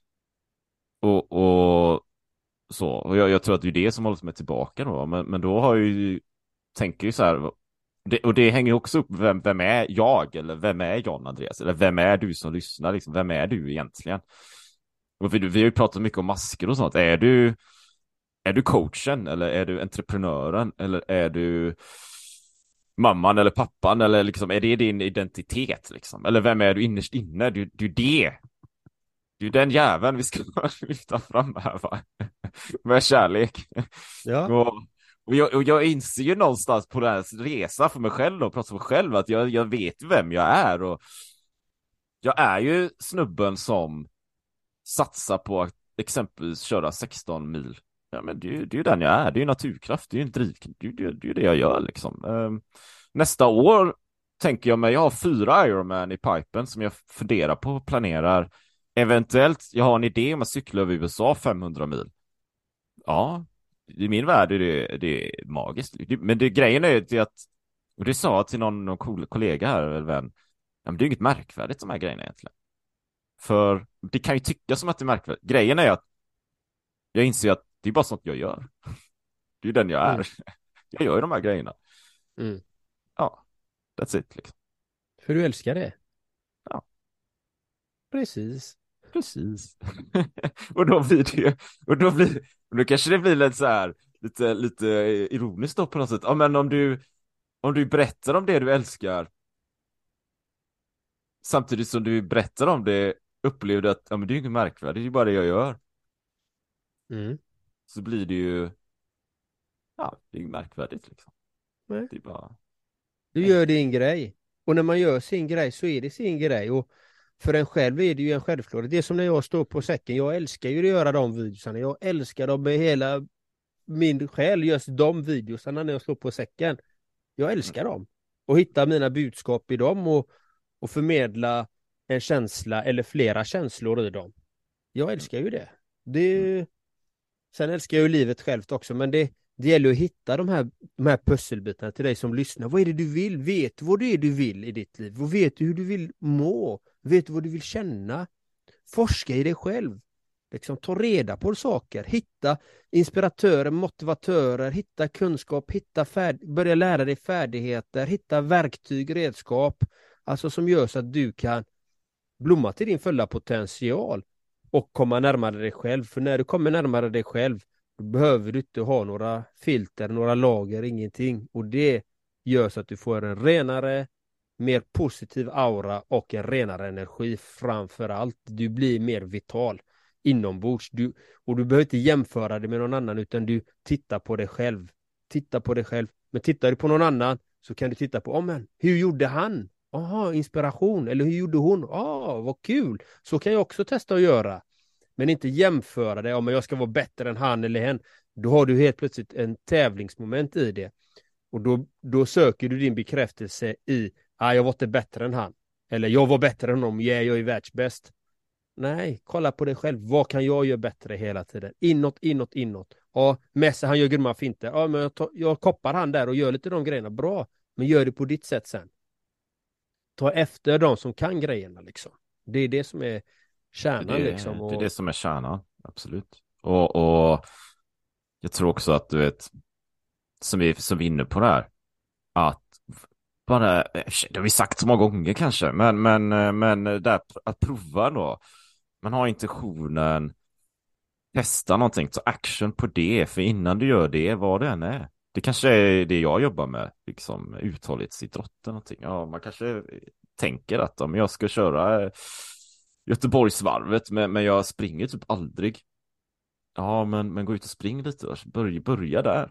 Och så, och jag tror att det är det som håller mig tillbaka då, men då har jag ju, tänker ju så här, och det hänger också upp, vem är jag, eller vem är John Andreas, eller vem är du som lyssnar liksom, vem är du egentligen? Och vi har ju pratat mycket om masker och sånt. Är du coachen, eller är du entreprenören, eller är du mamman eller pappan, eller liksom, är det din identitet liksom, eller vem är du innerst inne? Du är den jäveln vi ska lyfta fram här, va? Med kärlek. Ja. Och jag inser ju någonstans på den här resa för mig själv och pratar för mig själv att jag vet vem jag är, och jag är ju snubben som satsar på att exempelvis köra 16 mil. Ja, men det är ju den jag är. Det är ju naturkraft, det är ju en drivkraft, det är ju det jag gör liksom. Nästa år tänker jag mig, jag har 4 Ironman i pipen som jag funderar på och planerar. Eventuellt, jag har en idé om att cykla över USA 500 mil. Ja, i min värld är det är magiskt. Men grejen är ju att, och det sa jag till någon cool kollega här, eller vän, ja, men det är inget märkvärdigt de här grejerna egentligen. För det kan ju tyckas som att det är märkvärdigt. Grejen är att jag inser att det är bara sånt jag gör. Det är ju den jag är. Jag gör ju de här grejerna. Ja, that's it liksom. För du älskar det? Ja. Precis. Och då blir det, och då kanske det blir lite så här, lite ironiskt då på något sätt. Ja, men om du berättar om det du älskar samtidigt som du berättar om det upplevde att ja, men det är ju inget märkvärdigt, det är ju bara det jag gör. Mm. Så blir det ju, ja, det är ju märkvärdigt liksom. Nej. Det är bara, Du gör din grej. Och när man gör sin grej så är det sin grej. Och för en själv är det ju en självklarhet. Det är som när jag står på säcken. Jag älskar ju att göra de videosarna. Jag älskar dem med hela min själ. Just de videosarna när jag står på säcken. Jag älskar dem. Och hitta mina budskap i dem. Och förmedla en känsla eller flera känslor i dem. Jag älskar ju det. Sen älskar jag ju livet självt också. Men det gäller att hitta de här pusselbitarna till dig som lyssnar. Vad är det du vill? Vet du vad det är du vill i ditt liv? Och vet du hur du vill må? Vet du vad du vill känna? Forska i dig själv. Liksom, ta reda på saker. Hitta inspiratörer, motivatörer. Hitta kunskap. Börja lära dig färdigheter. Hitta verktyg, redskap. Alltså som gör så att du kan blomma till din fulla potential. Och komma närmare dig själv. För när du kommer närmare dig själv, då behöver du inte ha några filter, några lager, ingenting. Och det gör så att du får en renare, mer positiv aura och en renare energi framför allt. Du blir mer vital inombords. Och du behöver inte jämföra det med någon annan, utan du tittar på dig själv. Titta på dig själv. Men tittar du på någon annan så kan du titta på, men hur gjorde han? Inspiration. Eller hur gjorde hon? Vad kul. Så kan jag också testa att göra. Men inte jämföra det, men jag ska vara bättre än han eller hen. Då har du helt plötsligt en tävlingsmoment i det. Och då söker du din bekräftelse i, jag var inte bättre än han. Eller jag var bättre än honom, jag är världsbäst. Nej, kolla på dig själv. Vad kan jag göra bättre hela tiden? Inåt. Ja, Messi, han gör grymma finter. Ja, men jag koppar han där och gör lite de grejerna. Bra, men gör det på ditt sätt sen. Ta efter de som kan grejerna liksom. Det är det som är kärnan liksom. Det är det som är kärnan, absolut. Och jag tror också att du vet, som vi är inne på det här, att bara, det har vi sagt så många gånger kanske, men där att prova då, man har intentionen, testa någonting, ta action på det, för innan du gör det, vad det än är. Det kanske är det jag jobbar med, liksom uthållighetsidrott eller någonting. Ja, man kanske tänker att om jag ska köra Göteborgsvarvet, men jag springer typ aldrig. Ja, men gå ut och spring lite. Börja där.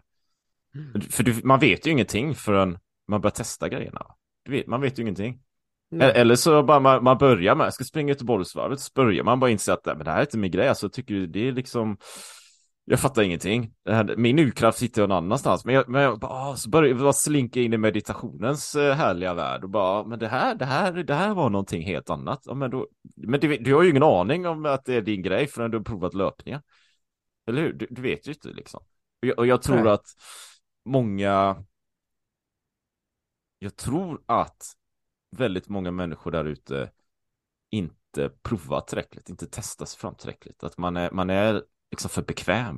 För man vet ju ingenting förrän man börjar testa grejerna. Man vet ju ingenting. Eller så bara man börjar med, jag ska springa Göteborgsvarvet, så börjar man bara inse att men det här är inte min grej. Alltså, tycker du det är liksom, jag fattar ingenting. Min urkraft sitter någon annanstans. Men jag bara, så börjar jag slinka in i meditationens härliga värld. Och bara, men det här var någonting helt annat. Ja, men du har ju ingen aning om att det är din grej förrän du har provat löpningar. Eller hur? Du vet ju inte liksom. Och jag tror att väldigt många människor där ute inte provar tillräckligt, inte testar sig fram tillräckligt. Att man är liksom för bekväm.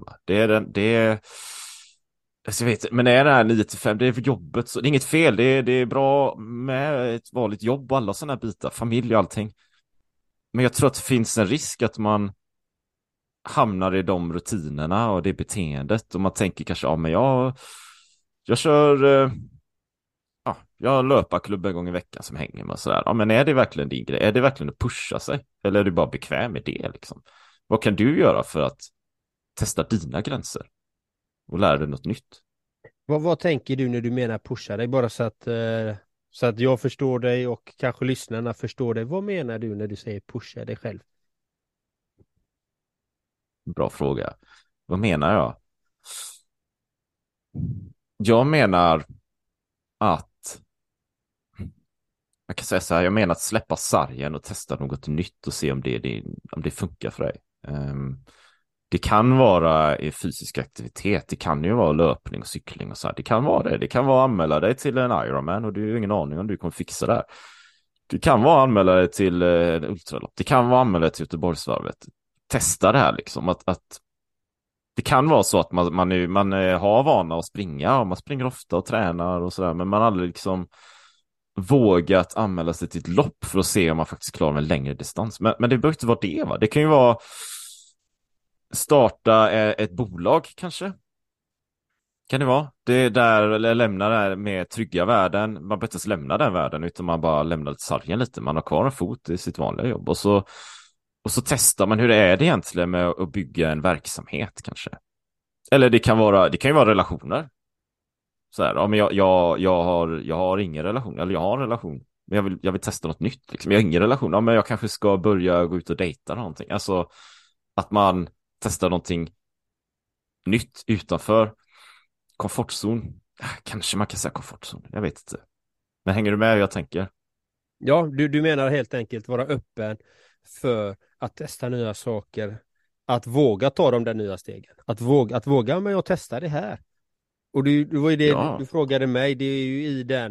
Alltså jag vet, men är det här 9-5, det är för jobbet, så det är inget fel, det är bra med ett vanligt jobb och alla sådana här bitar, familj och allting. Men jag tror att det finns en risk att man hamnar i de rutinerna och det beteendet, och man tänker kanske, men jag kör jag har löparklubb en gång i veckan som hänger med sådär. Ja, men är det verkligen din grej? Är det verkligen att pusha sig? Eller är du bara bekväm med det liksom? Vad kan du göra för att testa dina gränser och lära dig något nytt? Vad tänker du när du menar pusha dig? Bara så att jag förstår dig och kanske lyssnarna förstår dig. Vad menar du när du säger pusha dig själv? Bra fråga. Vad menar jag? Jag menar att jag kan säga så här, jag menar att släppa sargen och testa något nytt och se om det funkar för dig. Det kan vara i fysisk aktivitet, det kan ju vara löpning och cykling och så här. Det kan vara det. Det kan vara att anmäla dig till en Ironman och du har ju ingen aning om du kommer fixa det här. Det kan vara att anmäla dig till en ultralopp. Det kan vara att anmäla dig till Göteborgsvarvet. Testa det här liksom. Att det kan vara så att man har vana att springa och man springer ofta och tränar och sådär, men man har aldrig liksom vågat anmäla sig till ett lopp för att se om man faktiskt klarar en längre distans. Men det behöver inte vara det, va? Det kan ju vara starta ett bolag kanske. Kan det vara? Det är där, eller lämna det här med trygga värden. Man behöver inte lämna den världen, utan man bara lämnar sargen lite. Man har kvar en fot i sitt vanliga jobb. Och så Och så testar man hur det är det egentligen med att bygga en verksamhet kanske. Eller det kan ju vara relationer. Så här, ja, men jag har ingen relation, eller jag har en relation, men jag vill testa något nytt liksom. Jag har ingen relation, ja, men jag kanske ska börja gå ut och dejta någonting. Alltså att man testar någonting nytt utanför komfortzon. Kanske man kan säga komfortzon, jag vet inte. Men hänger du med hur jag tänker? Ja, du menar helt enkelt vara öppen för att testa nya saker. Att våga ta de där nya stegen. Att våga, men jag testar det här. Och det var ju det Ja, du frågade mig. Det är ju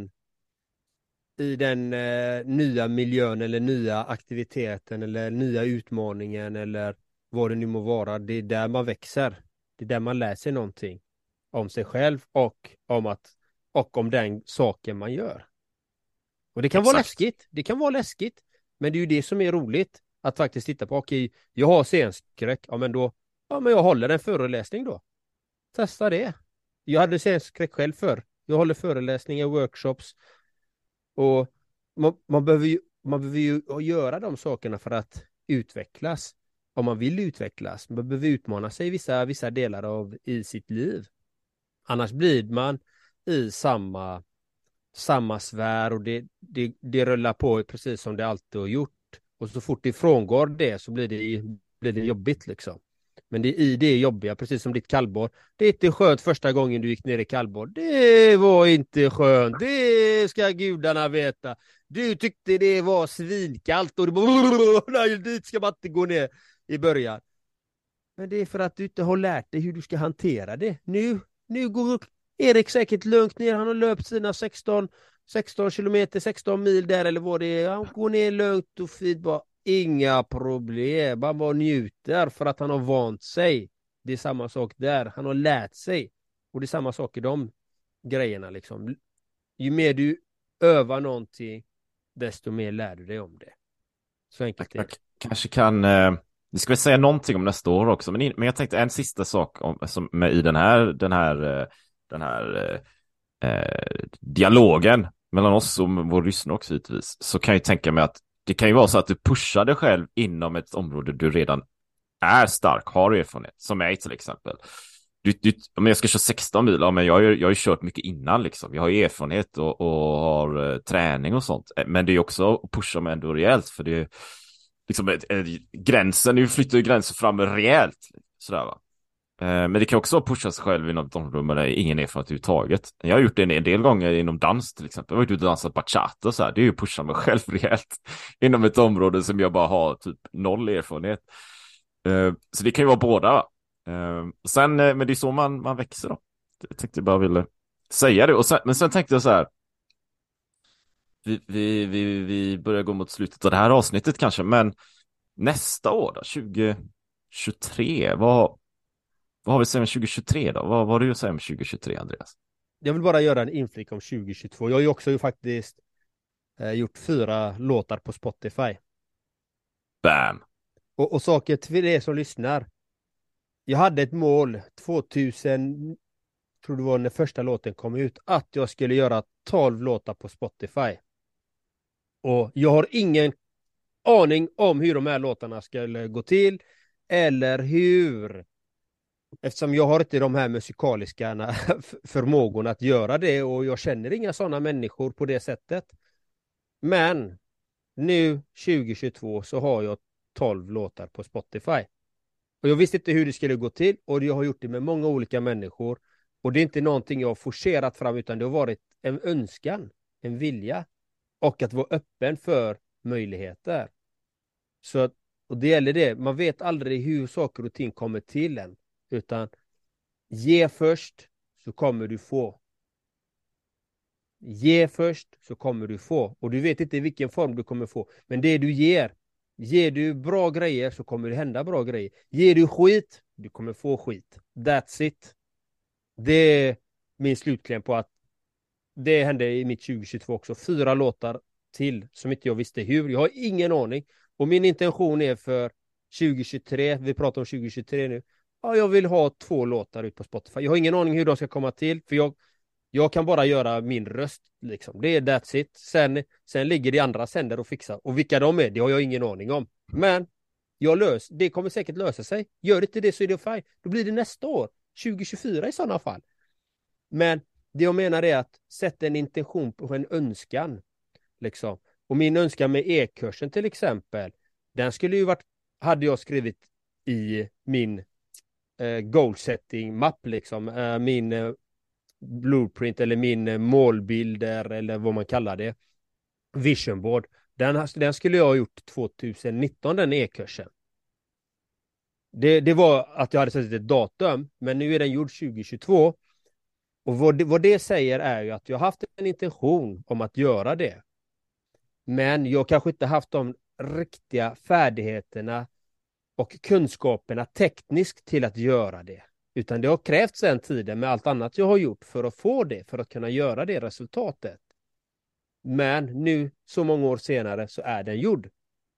i den nya miljön eller nya aktiviteten eller nya utmaningen eller vad det nu må vara. Det är där man växer. Det är där man lär sig någonting om sig själv och om den saken man gör. Och det kan vara exakt. läskigt. Det kan vara läskigt. Men det är ju det som är roligt. Att faktiskt titta på. Okej, jag har scenskräck. Ja, men jag håller en föreläsning då. Testa det. Jag hade scenskräck själv för. Jag håller föreläsningar, workshops. Och man behöver ju göra de sakerna för att utvecklas. Om man vill utvecklas. Man behöver utmana sig i vissa delar i sitt liv. Annars blir man i samma sfär och det rullar på precis som det alltid har gjort. Och så fort det frångår det så blir det jobbigt liksom. Men det är i det jobbiga, precis som ditt kallbad. Det är inte skönt första gången du gick ner i kallbad. Det var inte skönt. Det ska gudarna veta. Du tyckte det var svinkallt och nej, dit ska man inte gå ner i början. Men det är för att du inte har lärt dig hur du ska hantera det. Nu går Erik säkert lugnt ner. Han har löpt sina 16 kilometer, 16 mil där eller vad det är. Han går ner lugnt och fint bara. Inga problem. Han bara njuter för att han har vant sig. Det är samma sak där. Han har lärt sig. Och det är samma sak i de grejerna liksom. Ju mer du övar någonting, desto mer lär du dig om det. Så enkelt är det. Kanske kan vi ska väl säga någonting om nästa år också, men jag tänkte en sista sak i den här dialogen mellan oss och vår lyssnare också givetvis, så kan jag tänka mig att det kan ju vara så att du pushar dig själv inom ett område du redan är stark, har erfarenhet, som mig till exempel. Om jag ska köra 16 mil, ja, men jag har ju kört mycket innan liksom. Jag har erfarenhet och har träning och sånt. Men det är också att pusha mig ändå rejält, för det är liksom nu flyttar ju gränsen fram rejält sådär va. Men det kan också pusha sig själv inom ett område där ingen erfarenhet överhuvudtaget. Jag har gjort det en del gånger inom dans till exempel. Jag har varit ute och dansat bachata och så här. Det är ju att pusha mig själv rejält inom ett område som jag bara har typ 0 erfarenhet. Så det kan ju vara båda va. Men det är så man växer då. Jag tänkte jag bara ville säga det. Men sen tänkte jag så här. Vi börjar gå mot slutet av det här avsnittet kanske. Men nästa år då, 2023, vad har vi att säga om 2023 då? Vad har du att säga om 2023, Andreas? Jag vill bara göra en inflik om 2022. Jag har ju också faktiskt gjort 4 låtar på Spotify. Bam! Och saker till er som lyssnar. Jag hade ett mål 2000, tror det var när första låten kom ut, att jag skulle göra 12 låtar på Spotify. Och jag har ingen aning om hur de här låtarna skulle gå till. Eller hur. Eftersom jag har inte de här musikaliska förmågorna att göra det. Och jag känner inga sådana människor på det sättet. Men nu 2022 så har jag 12 låtar på Spotify. Och jag visste inte hur det skulle gå till. Och jag har gjort det med många olika människor. Och det är inte någonting jag har forcerat fram, utan det har varit en önskan, en vilja. Och att vara öppen för möjligheter. Och det gäller det. Man vet aldrig hur saker och ting kommer till en. Utan ge först så kommer du få. Ge först så kommer du få. Och du vet inte i vilken form du kommer få. Men det du ger du bra grejer så kommer det hända bra grejer. Ger du skit, du kommer få skit. That's it. Det är min slutkläm på att det hände i mitt 2022 också. 4 låtar till som inte jag visste hur. Jag har ingen aning. Och min intention är för 2023, vi pratar om 2023 nu. Ja, jag vill ha 2 låtar ut på Spotify. Jag har ingen aning hur de ska komma till. För jag kan bara göra min röst. Liksom. Det är that's it. Sen ligger det andra sänder och fixa. Och vilka de är, det har jag ingen aning om. Men Det kommer säkert lösa sig. Gör inte det så är det fine. Då blir det nästa år, 2024 i sådana fall. Men det jag menar är att sätta en intention på en önskan. Liksom. Och min önskan med e-kursen till exempel, den skulle ju hade jag skrivit i min goal setting mapp liksom, min blueprint eller min målbilder eller vad man kallar det, vision board, den skulle jag ha gjort 2019, den e-kursen. Det var att jag hade satt ett datum, men nu är den gjord 2022. Och vad det säger är ju att jag har haft en intention om att göra det. Men jag kanske inte haft de riktiga färdigheterna och kunskaperna tekniskt till att göra det. Utan det har krävts en tid med allt annat jag har gjort för att få det, för att kunna göra det resultatet. Men nu, så många år senare, så är den gjord.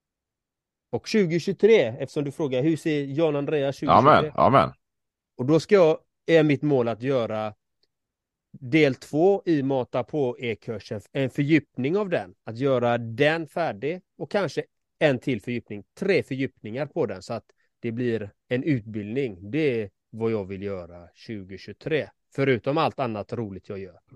Och 2023, eftersom du frågar, hur ser John Andreas 2023? Amen. Och då är mitt mål att göra del 2 i Mata på e-kursen, en fördjupning av den. Att göra den färdig och kanske en till fördjupning, 3 fördjupningar på den så att det blir en utbildning. Det är vad jag vill göra 2023. Förutom allt annat roligt jag gör.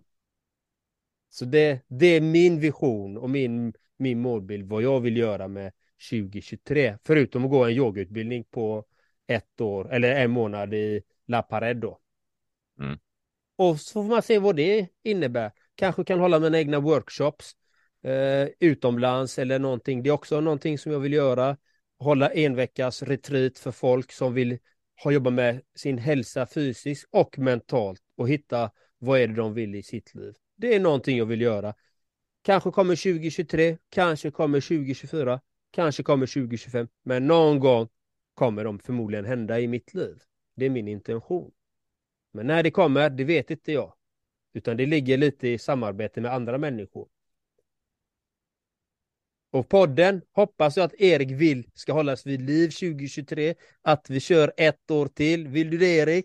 Så det är min vision och min målbild vad jag vill göra med 2023. Förutom att gå en yogautbildning på 1 år eller 1 månad i La Pared då. Mm. Och så får man se vad det innebär. Kanske kan hålla mina egna workshops utomlands eller någonting. Det är också någonting som jag vill göra. Hålla 1 veckas retreat för folk som vill jobba med sin hälsa fysiskt och mentalt och hitta vad är det de vill i sitt liv. Det är någonting jag vill göra. Kanske kommer 2023, kanske kommer 2024, kanske kommer 2025. Men någon gång kommer de förmodligen hända i mitt liv. Det är min intention. Men när det kommer, det vet inte jag. Utan det ligger lite i samarbete med andra människor. Och podden hoppas jag att Erik vill ska hållas vid liv 2023. Att vi kör 1 år till. Vill du det, Erik?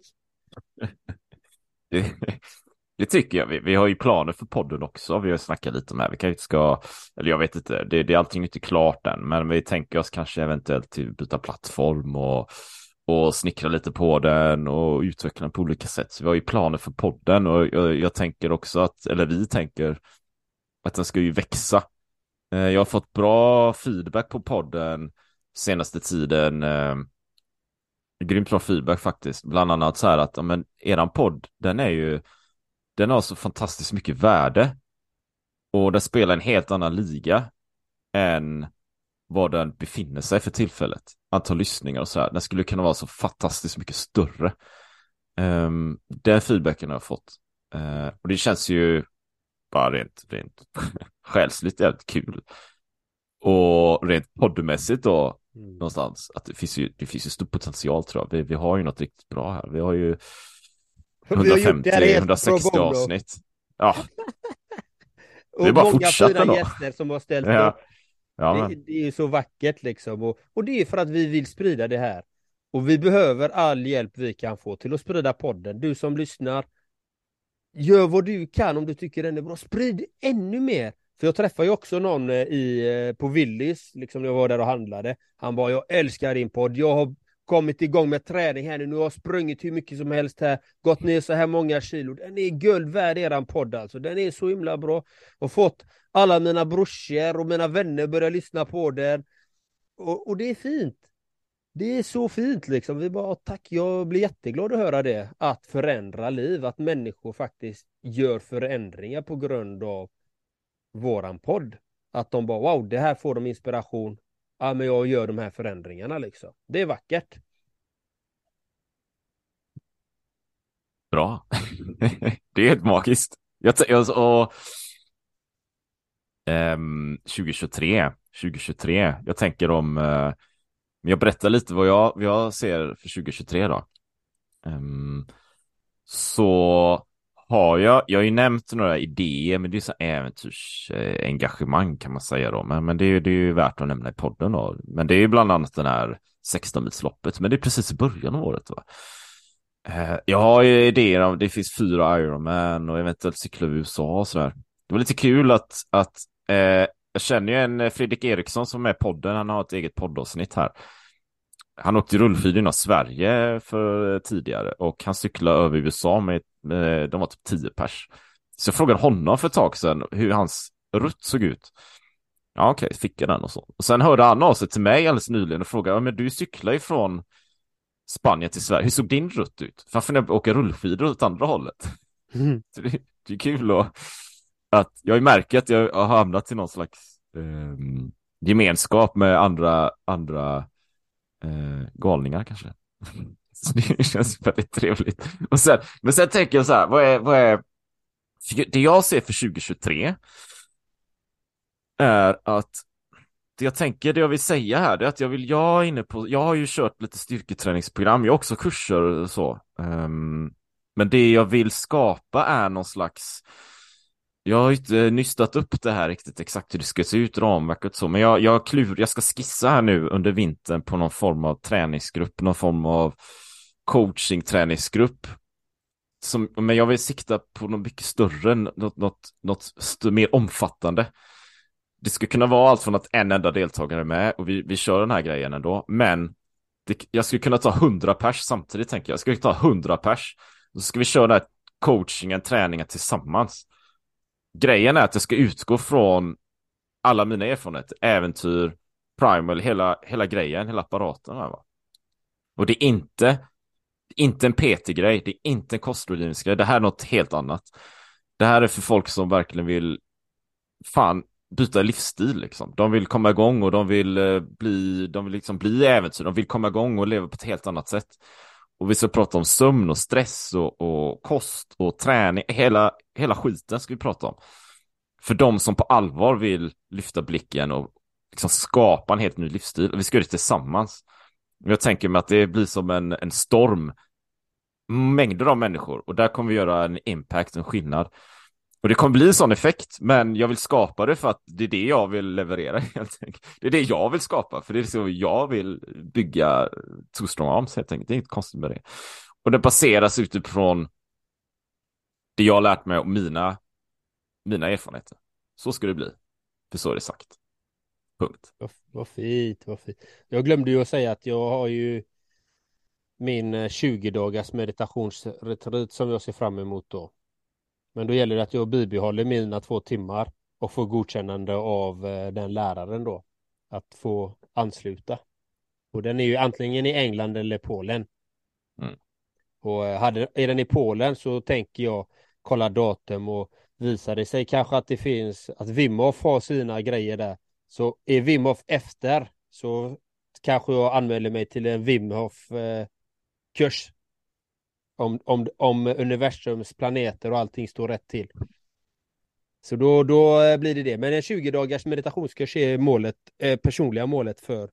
Det tycker jag. Vi har ju planer för podden också. Vi har snackat lite om det här. Vi kanske eller jag vet inte, det är allting inte klart än. Men vi tänker oss kanske eventuellt till byta plattform och snickra lite på den och utveckla den på olika sätt. Så vi har ju planer för podden och jag tänker också vi tänker att den ska ju växa. Jag har fått bra feedback på podden senaste tiden. Grymt bra feedback faktiskt. Bland annat så här att eran podd, den har så fantastiskt mycket värde. Och den spelar en helt annan liga än var den befinner sig för tillfället. Antal lyssningar och så här. Den skulle kunna vara så fantastiskt mycket större. Den feedbacken har jag fått. Och det känns ju bara rent själsligt jävligt kul. Och rent poddmässigt då någonstans att det finns ju stor potential tror jag. Vi har ju något riktigt bra här. Vi har ju 150-160 avsnitt. Ja. Och bara många fina då. gäster som har ställt ja. upp. Ja, det är ju så vackert liksom. Och det är för att vi vill sprida det här. Och vi behöver all hjälp vi kan få till att sprida podden. Du som lyssnar, gör vad du kan om du tycker den är bra. Sprid ännu mer. För jag träffade ju också någon på Willys, liksom när jag var där och handlade. Han bara, jag älskar din podd. Jag har kommit igång med träning här nu. Nu har jag sprungit hur mycket som helst här. Gått ner så här många kilo. Den är guld värd eran podd alltså. Den är så himla bra. Och fått alla mina brorsor och mina vänner börja lyssna på den. Och det är fint. Det är så fint liksom. Vi bara, tack, jag blir jätteglad att höra det. Att förändra liv. Att människor faktiskt gör förändringar på grund av våran podd. Att de bara, wow, det här får de inspiration. Ja, men jag gör de här förändringarna liksom. Det är vackert. bra. Det är helt magiskt. 2023. Jag tänker jag berättar lite vad jag ser för 2023 då. Så har jag har ju nämnt några idéer, men det är så äventyrsengagemang kan man säga då. Men det är ju värt att nämna i podden då. Men det är ju bland annat den här 16-milsloppet, men det är precis i början av året va. Jag har ju idéer om, det finns 4 Ironman och eventuellt cykla i USA och sådär. Det var lite kul att jag känner ju en Fredrik Eriksson som är med i podden, han har ett eget poddavsnitt här. han åkte rullskidor inom Sverige för tidigare och han cyklade över USA med de var typ 10 pers. Så jag frågade honom för ett tag sedan hur hans rutt såg ut. Ja, okej, fick jag den och så. Och sen hörde han av sig till mig alldeles nyligen och frågade, men du cyklar ju från Spanien till Sverige. Hur såg din rutt ut? För han funderar på att åka rullskidor åt andra hållet. Så det är kul att jag märker att jag har hamnat i någon slags gemenskap med andra galningar kanske. Så det känns väldigt trevligt. Men sen tänker jag så här, vad är det jag ser för 2023 är att det jag vill säga här är att jag har ju kört lite styrketräningsprogram, jag har också kurser och så. Men det jag vill skapa är någon slags, jag har inte nystat upp det här riktigt exakt hur det ska se ut, ramverket och så, men jag ska skissa här nu under vintern på någon form av träningsgrupp, någon form av coaching-träningsgrupp. Men jag vill sikta på något mycket större, något mer omfattande. Det ska kunna vara allt från att en enda deltagare är med och vi kör den här grejen ändå, men jag skulle kunna ta 100 pers samtidigt, tänker jag. Jag skulle ta 100 pers, så ska vi köra den här coachingen, träningen tillsammans. Grejen är att jag ska utgå från alla mina erfarenheter, äventyr, primal, hela grejen, hela apparaten här, va? Och det är inte en PT-grej, det är inte en kostrådgivningsgrej, det här är något helt annat. Det här är för folk som verkligen vill byta livsstil liksom. De vill komma igång och de vill liksom bli äventyr, de vill komma igång och leva på ett helt annat sätt. Och vi ska prata om sömn och stress och kost och träning, hela skiten ska vi prata om. För de som på allvar vill lyfta blicken och liksom skapa en helt ny livsstil. Och vi ska göra det tillsammans. Jag tänker mig att det blir som en storm. Mängder av människor. Och där kommer vi göra en impact, en skillnad. Och det kommer bli en sån effekt. Men jag vill skapa det för att det är det jag vill leverera helt enkelt. Det är det jag vill skapa. För det är så jag vill bygga Two Strong Arms helt enkelt. Det är inte konstigt med det. Och det baseras utifrån det jag har lärt mig om mina erfarenheter. Så ska det bli. För så är det sagt. Punkt. Vad fint. Jag glömde ju att säga att jag har ju min 20-dagars meditationsretreat som jag ser fram emot då. Men då gäller det att jag bibehåller mina 2 timmar och får godkännande av den läraren då. Att få ansluta. Och den är ju antingen i England eller Polen. Och är den i Polen så tänker jag kolla datum och visar det sig kanske att det finns, att Wim Hof har sina grejer där. Så är Wim Hof efter så kanske jag anmäler mig till en Wim Hof kurs. Om universums planeter och allting står rätt till. Så då blir det. Men en 20-dagars meditationskurs är personliga målet för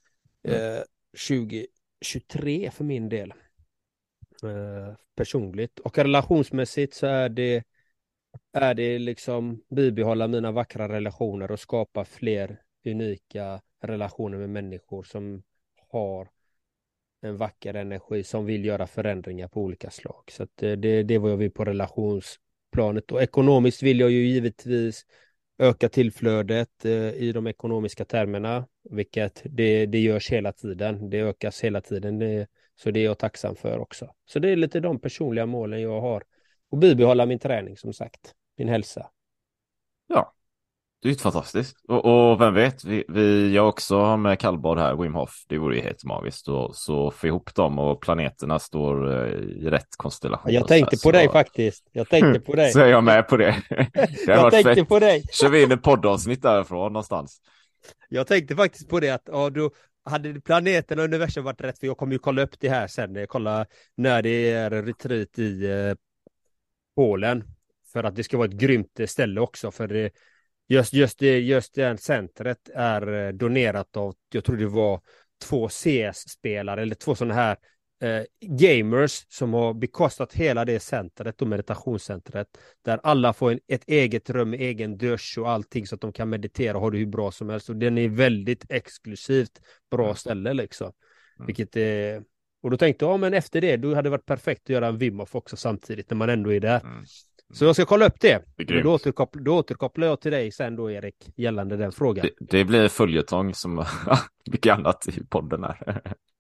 2023 för min del. Personligt. Och relationsmässigt så är det liksom bibehålla mina vackra relationer och skapa fler unika relationer med människor som har en vacker energi, som vill göra förändringar på olika slag. Så att det är vad jag vill på relationsplanet. Och ekonomiskt vill jag ju givetvis öka tillflödet i de ekonomiska termerna, vilket det görs hela tiden. Det ökas hela tiden. Så det är jag tacksam för också. Så det är lite de personliga målen jag har. Och bibehålla min träning, som sagt. Min hälsa. Ja, det är ju fantastiskt. Och vem vet, jag också har med kallbad här, Wim Hof. Det vore ju helt magiskt. Så få ihop dem och planeterna står i rätt konstellation. Jag tänkte på dig faktiskt. Jag tänkte på dig. Så är jag med på det. Jag tänkte fett. På dig. Kör vi in ett poddavsnitt därifrån någonstans. Jag tänkte faktiskt på det att då hade planeten och universum varit rätt, för jag kommer ju kolla upp det här sen. Kolla när det är retreat i Polen. För att det ska vara ett grymt ställe också. För det, just det centret är donerat av, jag tror det var 2 CS-spelare eller 2 sådana här gamers som har bekostat hela det centret och meditationscentret, där alla får ett eget rum, egen dusch och allting, så att de kan meditera och ha det hur bra som helst. Och den är väldigt exklusivt bra ställe liksom. Vilket är, och då tänkte jag, men efter det då hade det varit perfekt att göra en Wim Hof också samtidigt när man ändå är där. Så jag ska kolla upp det. Då återkopplar jag till dig sen då, Erik, gällande den frågan. Det blir följetong som mycket annat i podden här.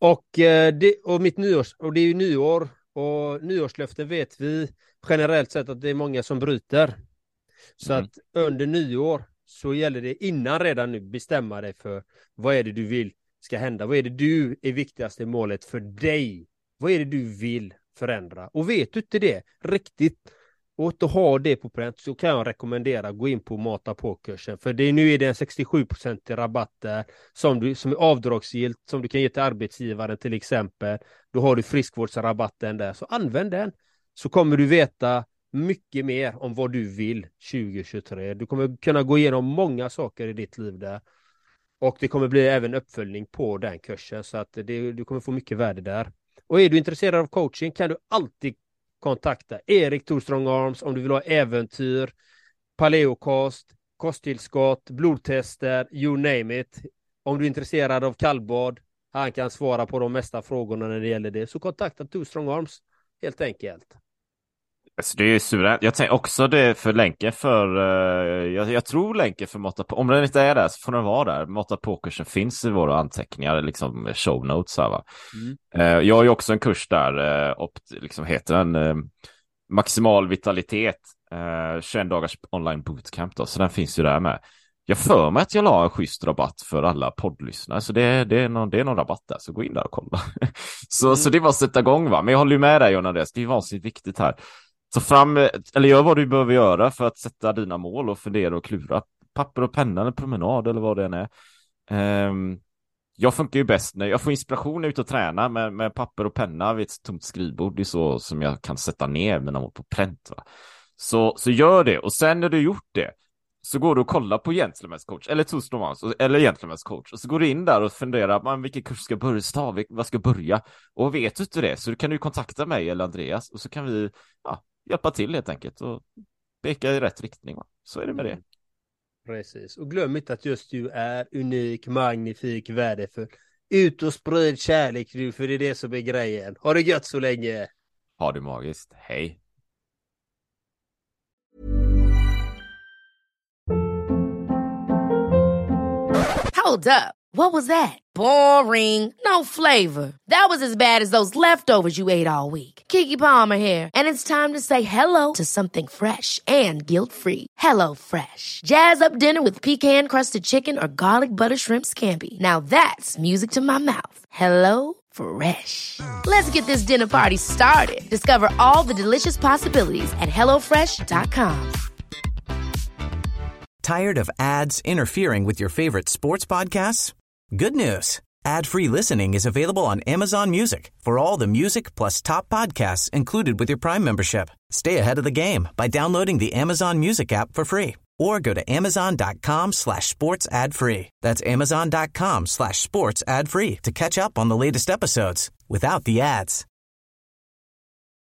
Och mitt och det är ju nyår, och nyårslöften vet vi generellt sett att det är många som bryter. Så att under nyår så gäller det innan redan nu bestämma dig för vad är det du vill ska hända. Vad är det du är viktigaste målet för dig? Vad är det du vill förändra? Och vet du inte det riktigt och att ha det på pränt, så kan jag rekommendera gå in på Mata på-kursen. För nu är det en 67% rabatt där som är avdragsgillt, som du kan ge till arbetsgivaren till exempel. Då har du friskvårdsrabatten där, så använd den. Så kommer du veta mycket mer om vad du vill 2023. Du kommer kunna gå igenom många saker i ditt liv där. Och det kommer bli även uppföljning på den kursen, så att du kommer få mycket värde där. Och är du intresserad av coaching kan du alltid kontakta Erik Thor Strong Arms om du vill ha äventyr, paleokost, kosttillskott, blodtester, you name it. Om du är intresserad av kallbad, han kan svara på de mesta frågorna när det gäller det. Så kontakta Thor Strong Arms, helt enkelt. Alltså det är ju suveränt. Jag tänker också det för länken för jag tror länken för Mata på, om den inte är där så får den vara där. Mata på-kursen finns i våra anteckningar, liksom show notes här, va. Jag har ju också en kurs där liksom heter den maximal vitalitet 21 dagars online bootcamp då, så den finns ju där med. Jag för mig att jag la en schysst rabatt för alla poddlyssnare, så det är någon rabatt där, så gå in där och kolla. Så det var att sätta igång, va. Men jag håller ju med dig, John Andreas, det är vansinnigt viktigt här. Så gör vad du behöver göra för att sätta dina mål och fundera och klura. Papper och penna, en promenad eller vad det än är. Jag funkar ju bäst när jag får inspiration ut och träna med papper och penna vid ett tomt skrivbord. Det är så som jag kan sätta ner mina mål på pränt, va? Så gör det, och sen när du gjort det så går du och kollar på Gentleman's coach eller Toastmans eller Gentleman's coach, och så går du in där och funderar, vilken kurs ska börja, vad ska börja, och vet du inte det så kan du kontakta mig eller Andreas, och så kan vi hjälpa till helt enkelt och peka i rätt riktning, va? Så är det med det. Precis, och glöm inte att just du är unik, magnifik, värdefull. Ut och sprid kärlek du, för det är det som är grejen. Ha det gött så länge. Ha det magiskt, hej. Hold up. What was that? Boring. No flavor. That was as bad as those leftovers you ate all week. Keke Palmer here, and it's time to say hello to something fresh and guilt-free. Hello Fresh. Jazz up dinner with pecan-crusted chicken or garlic butter shrimp scampi. Now that's music to my mouth. Hello Fresh. Let's get this dinner party started. Discover all the delicious possibilities at hellofresh.com. Tired of ads interfering with your favorite sports podcasts? Good news. Ad-free listening is available on Amazon Music for all the music plus top podcasts included with your Prime membership. Stay ahead of the game by downloading the Amazon Music app for free or go to amazon.com/sports ad free. That's amazon.com/sports ad free to catch up on the latest episodes without the ads.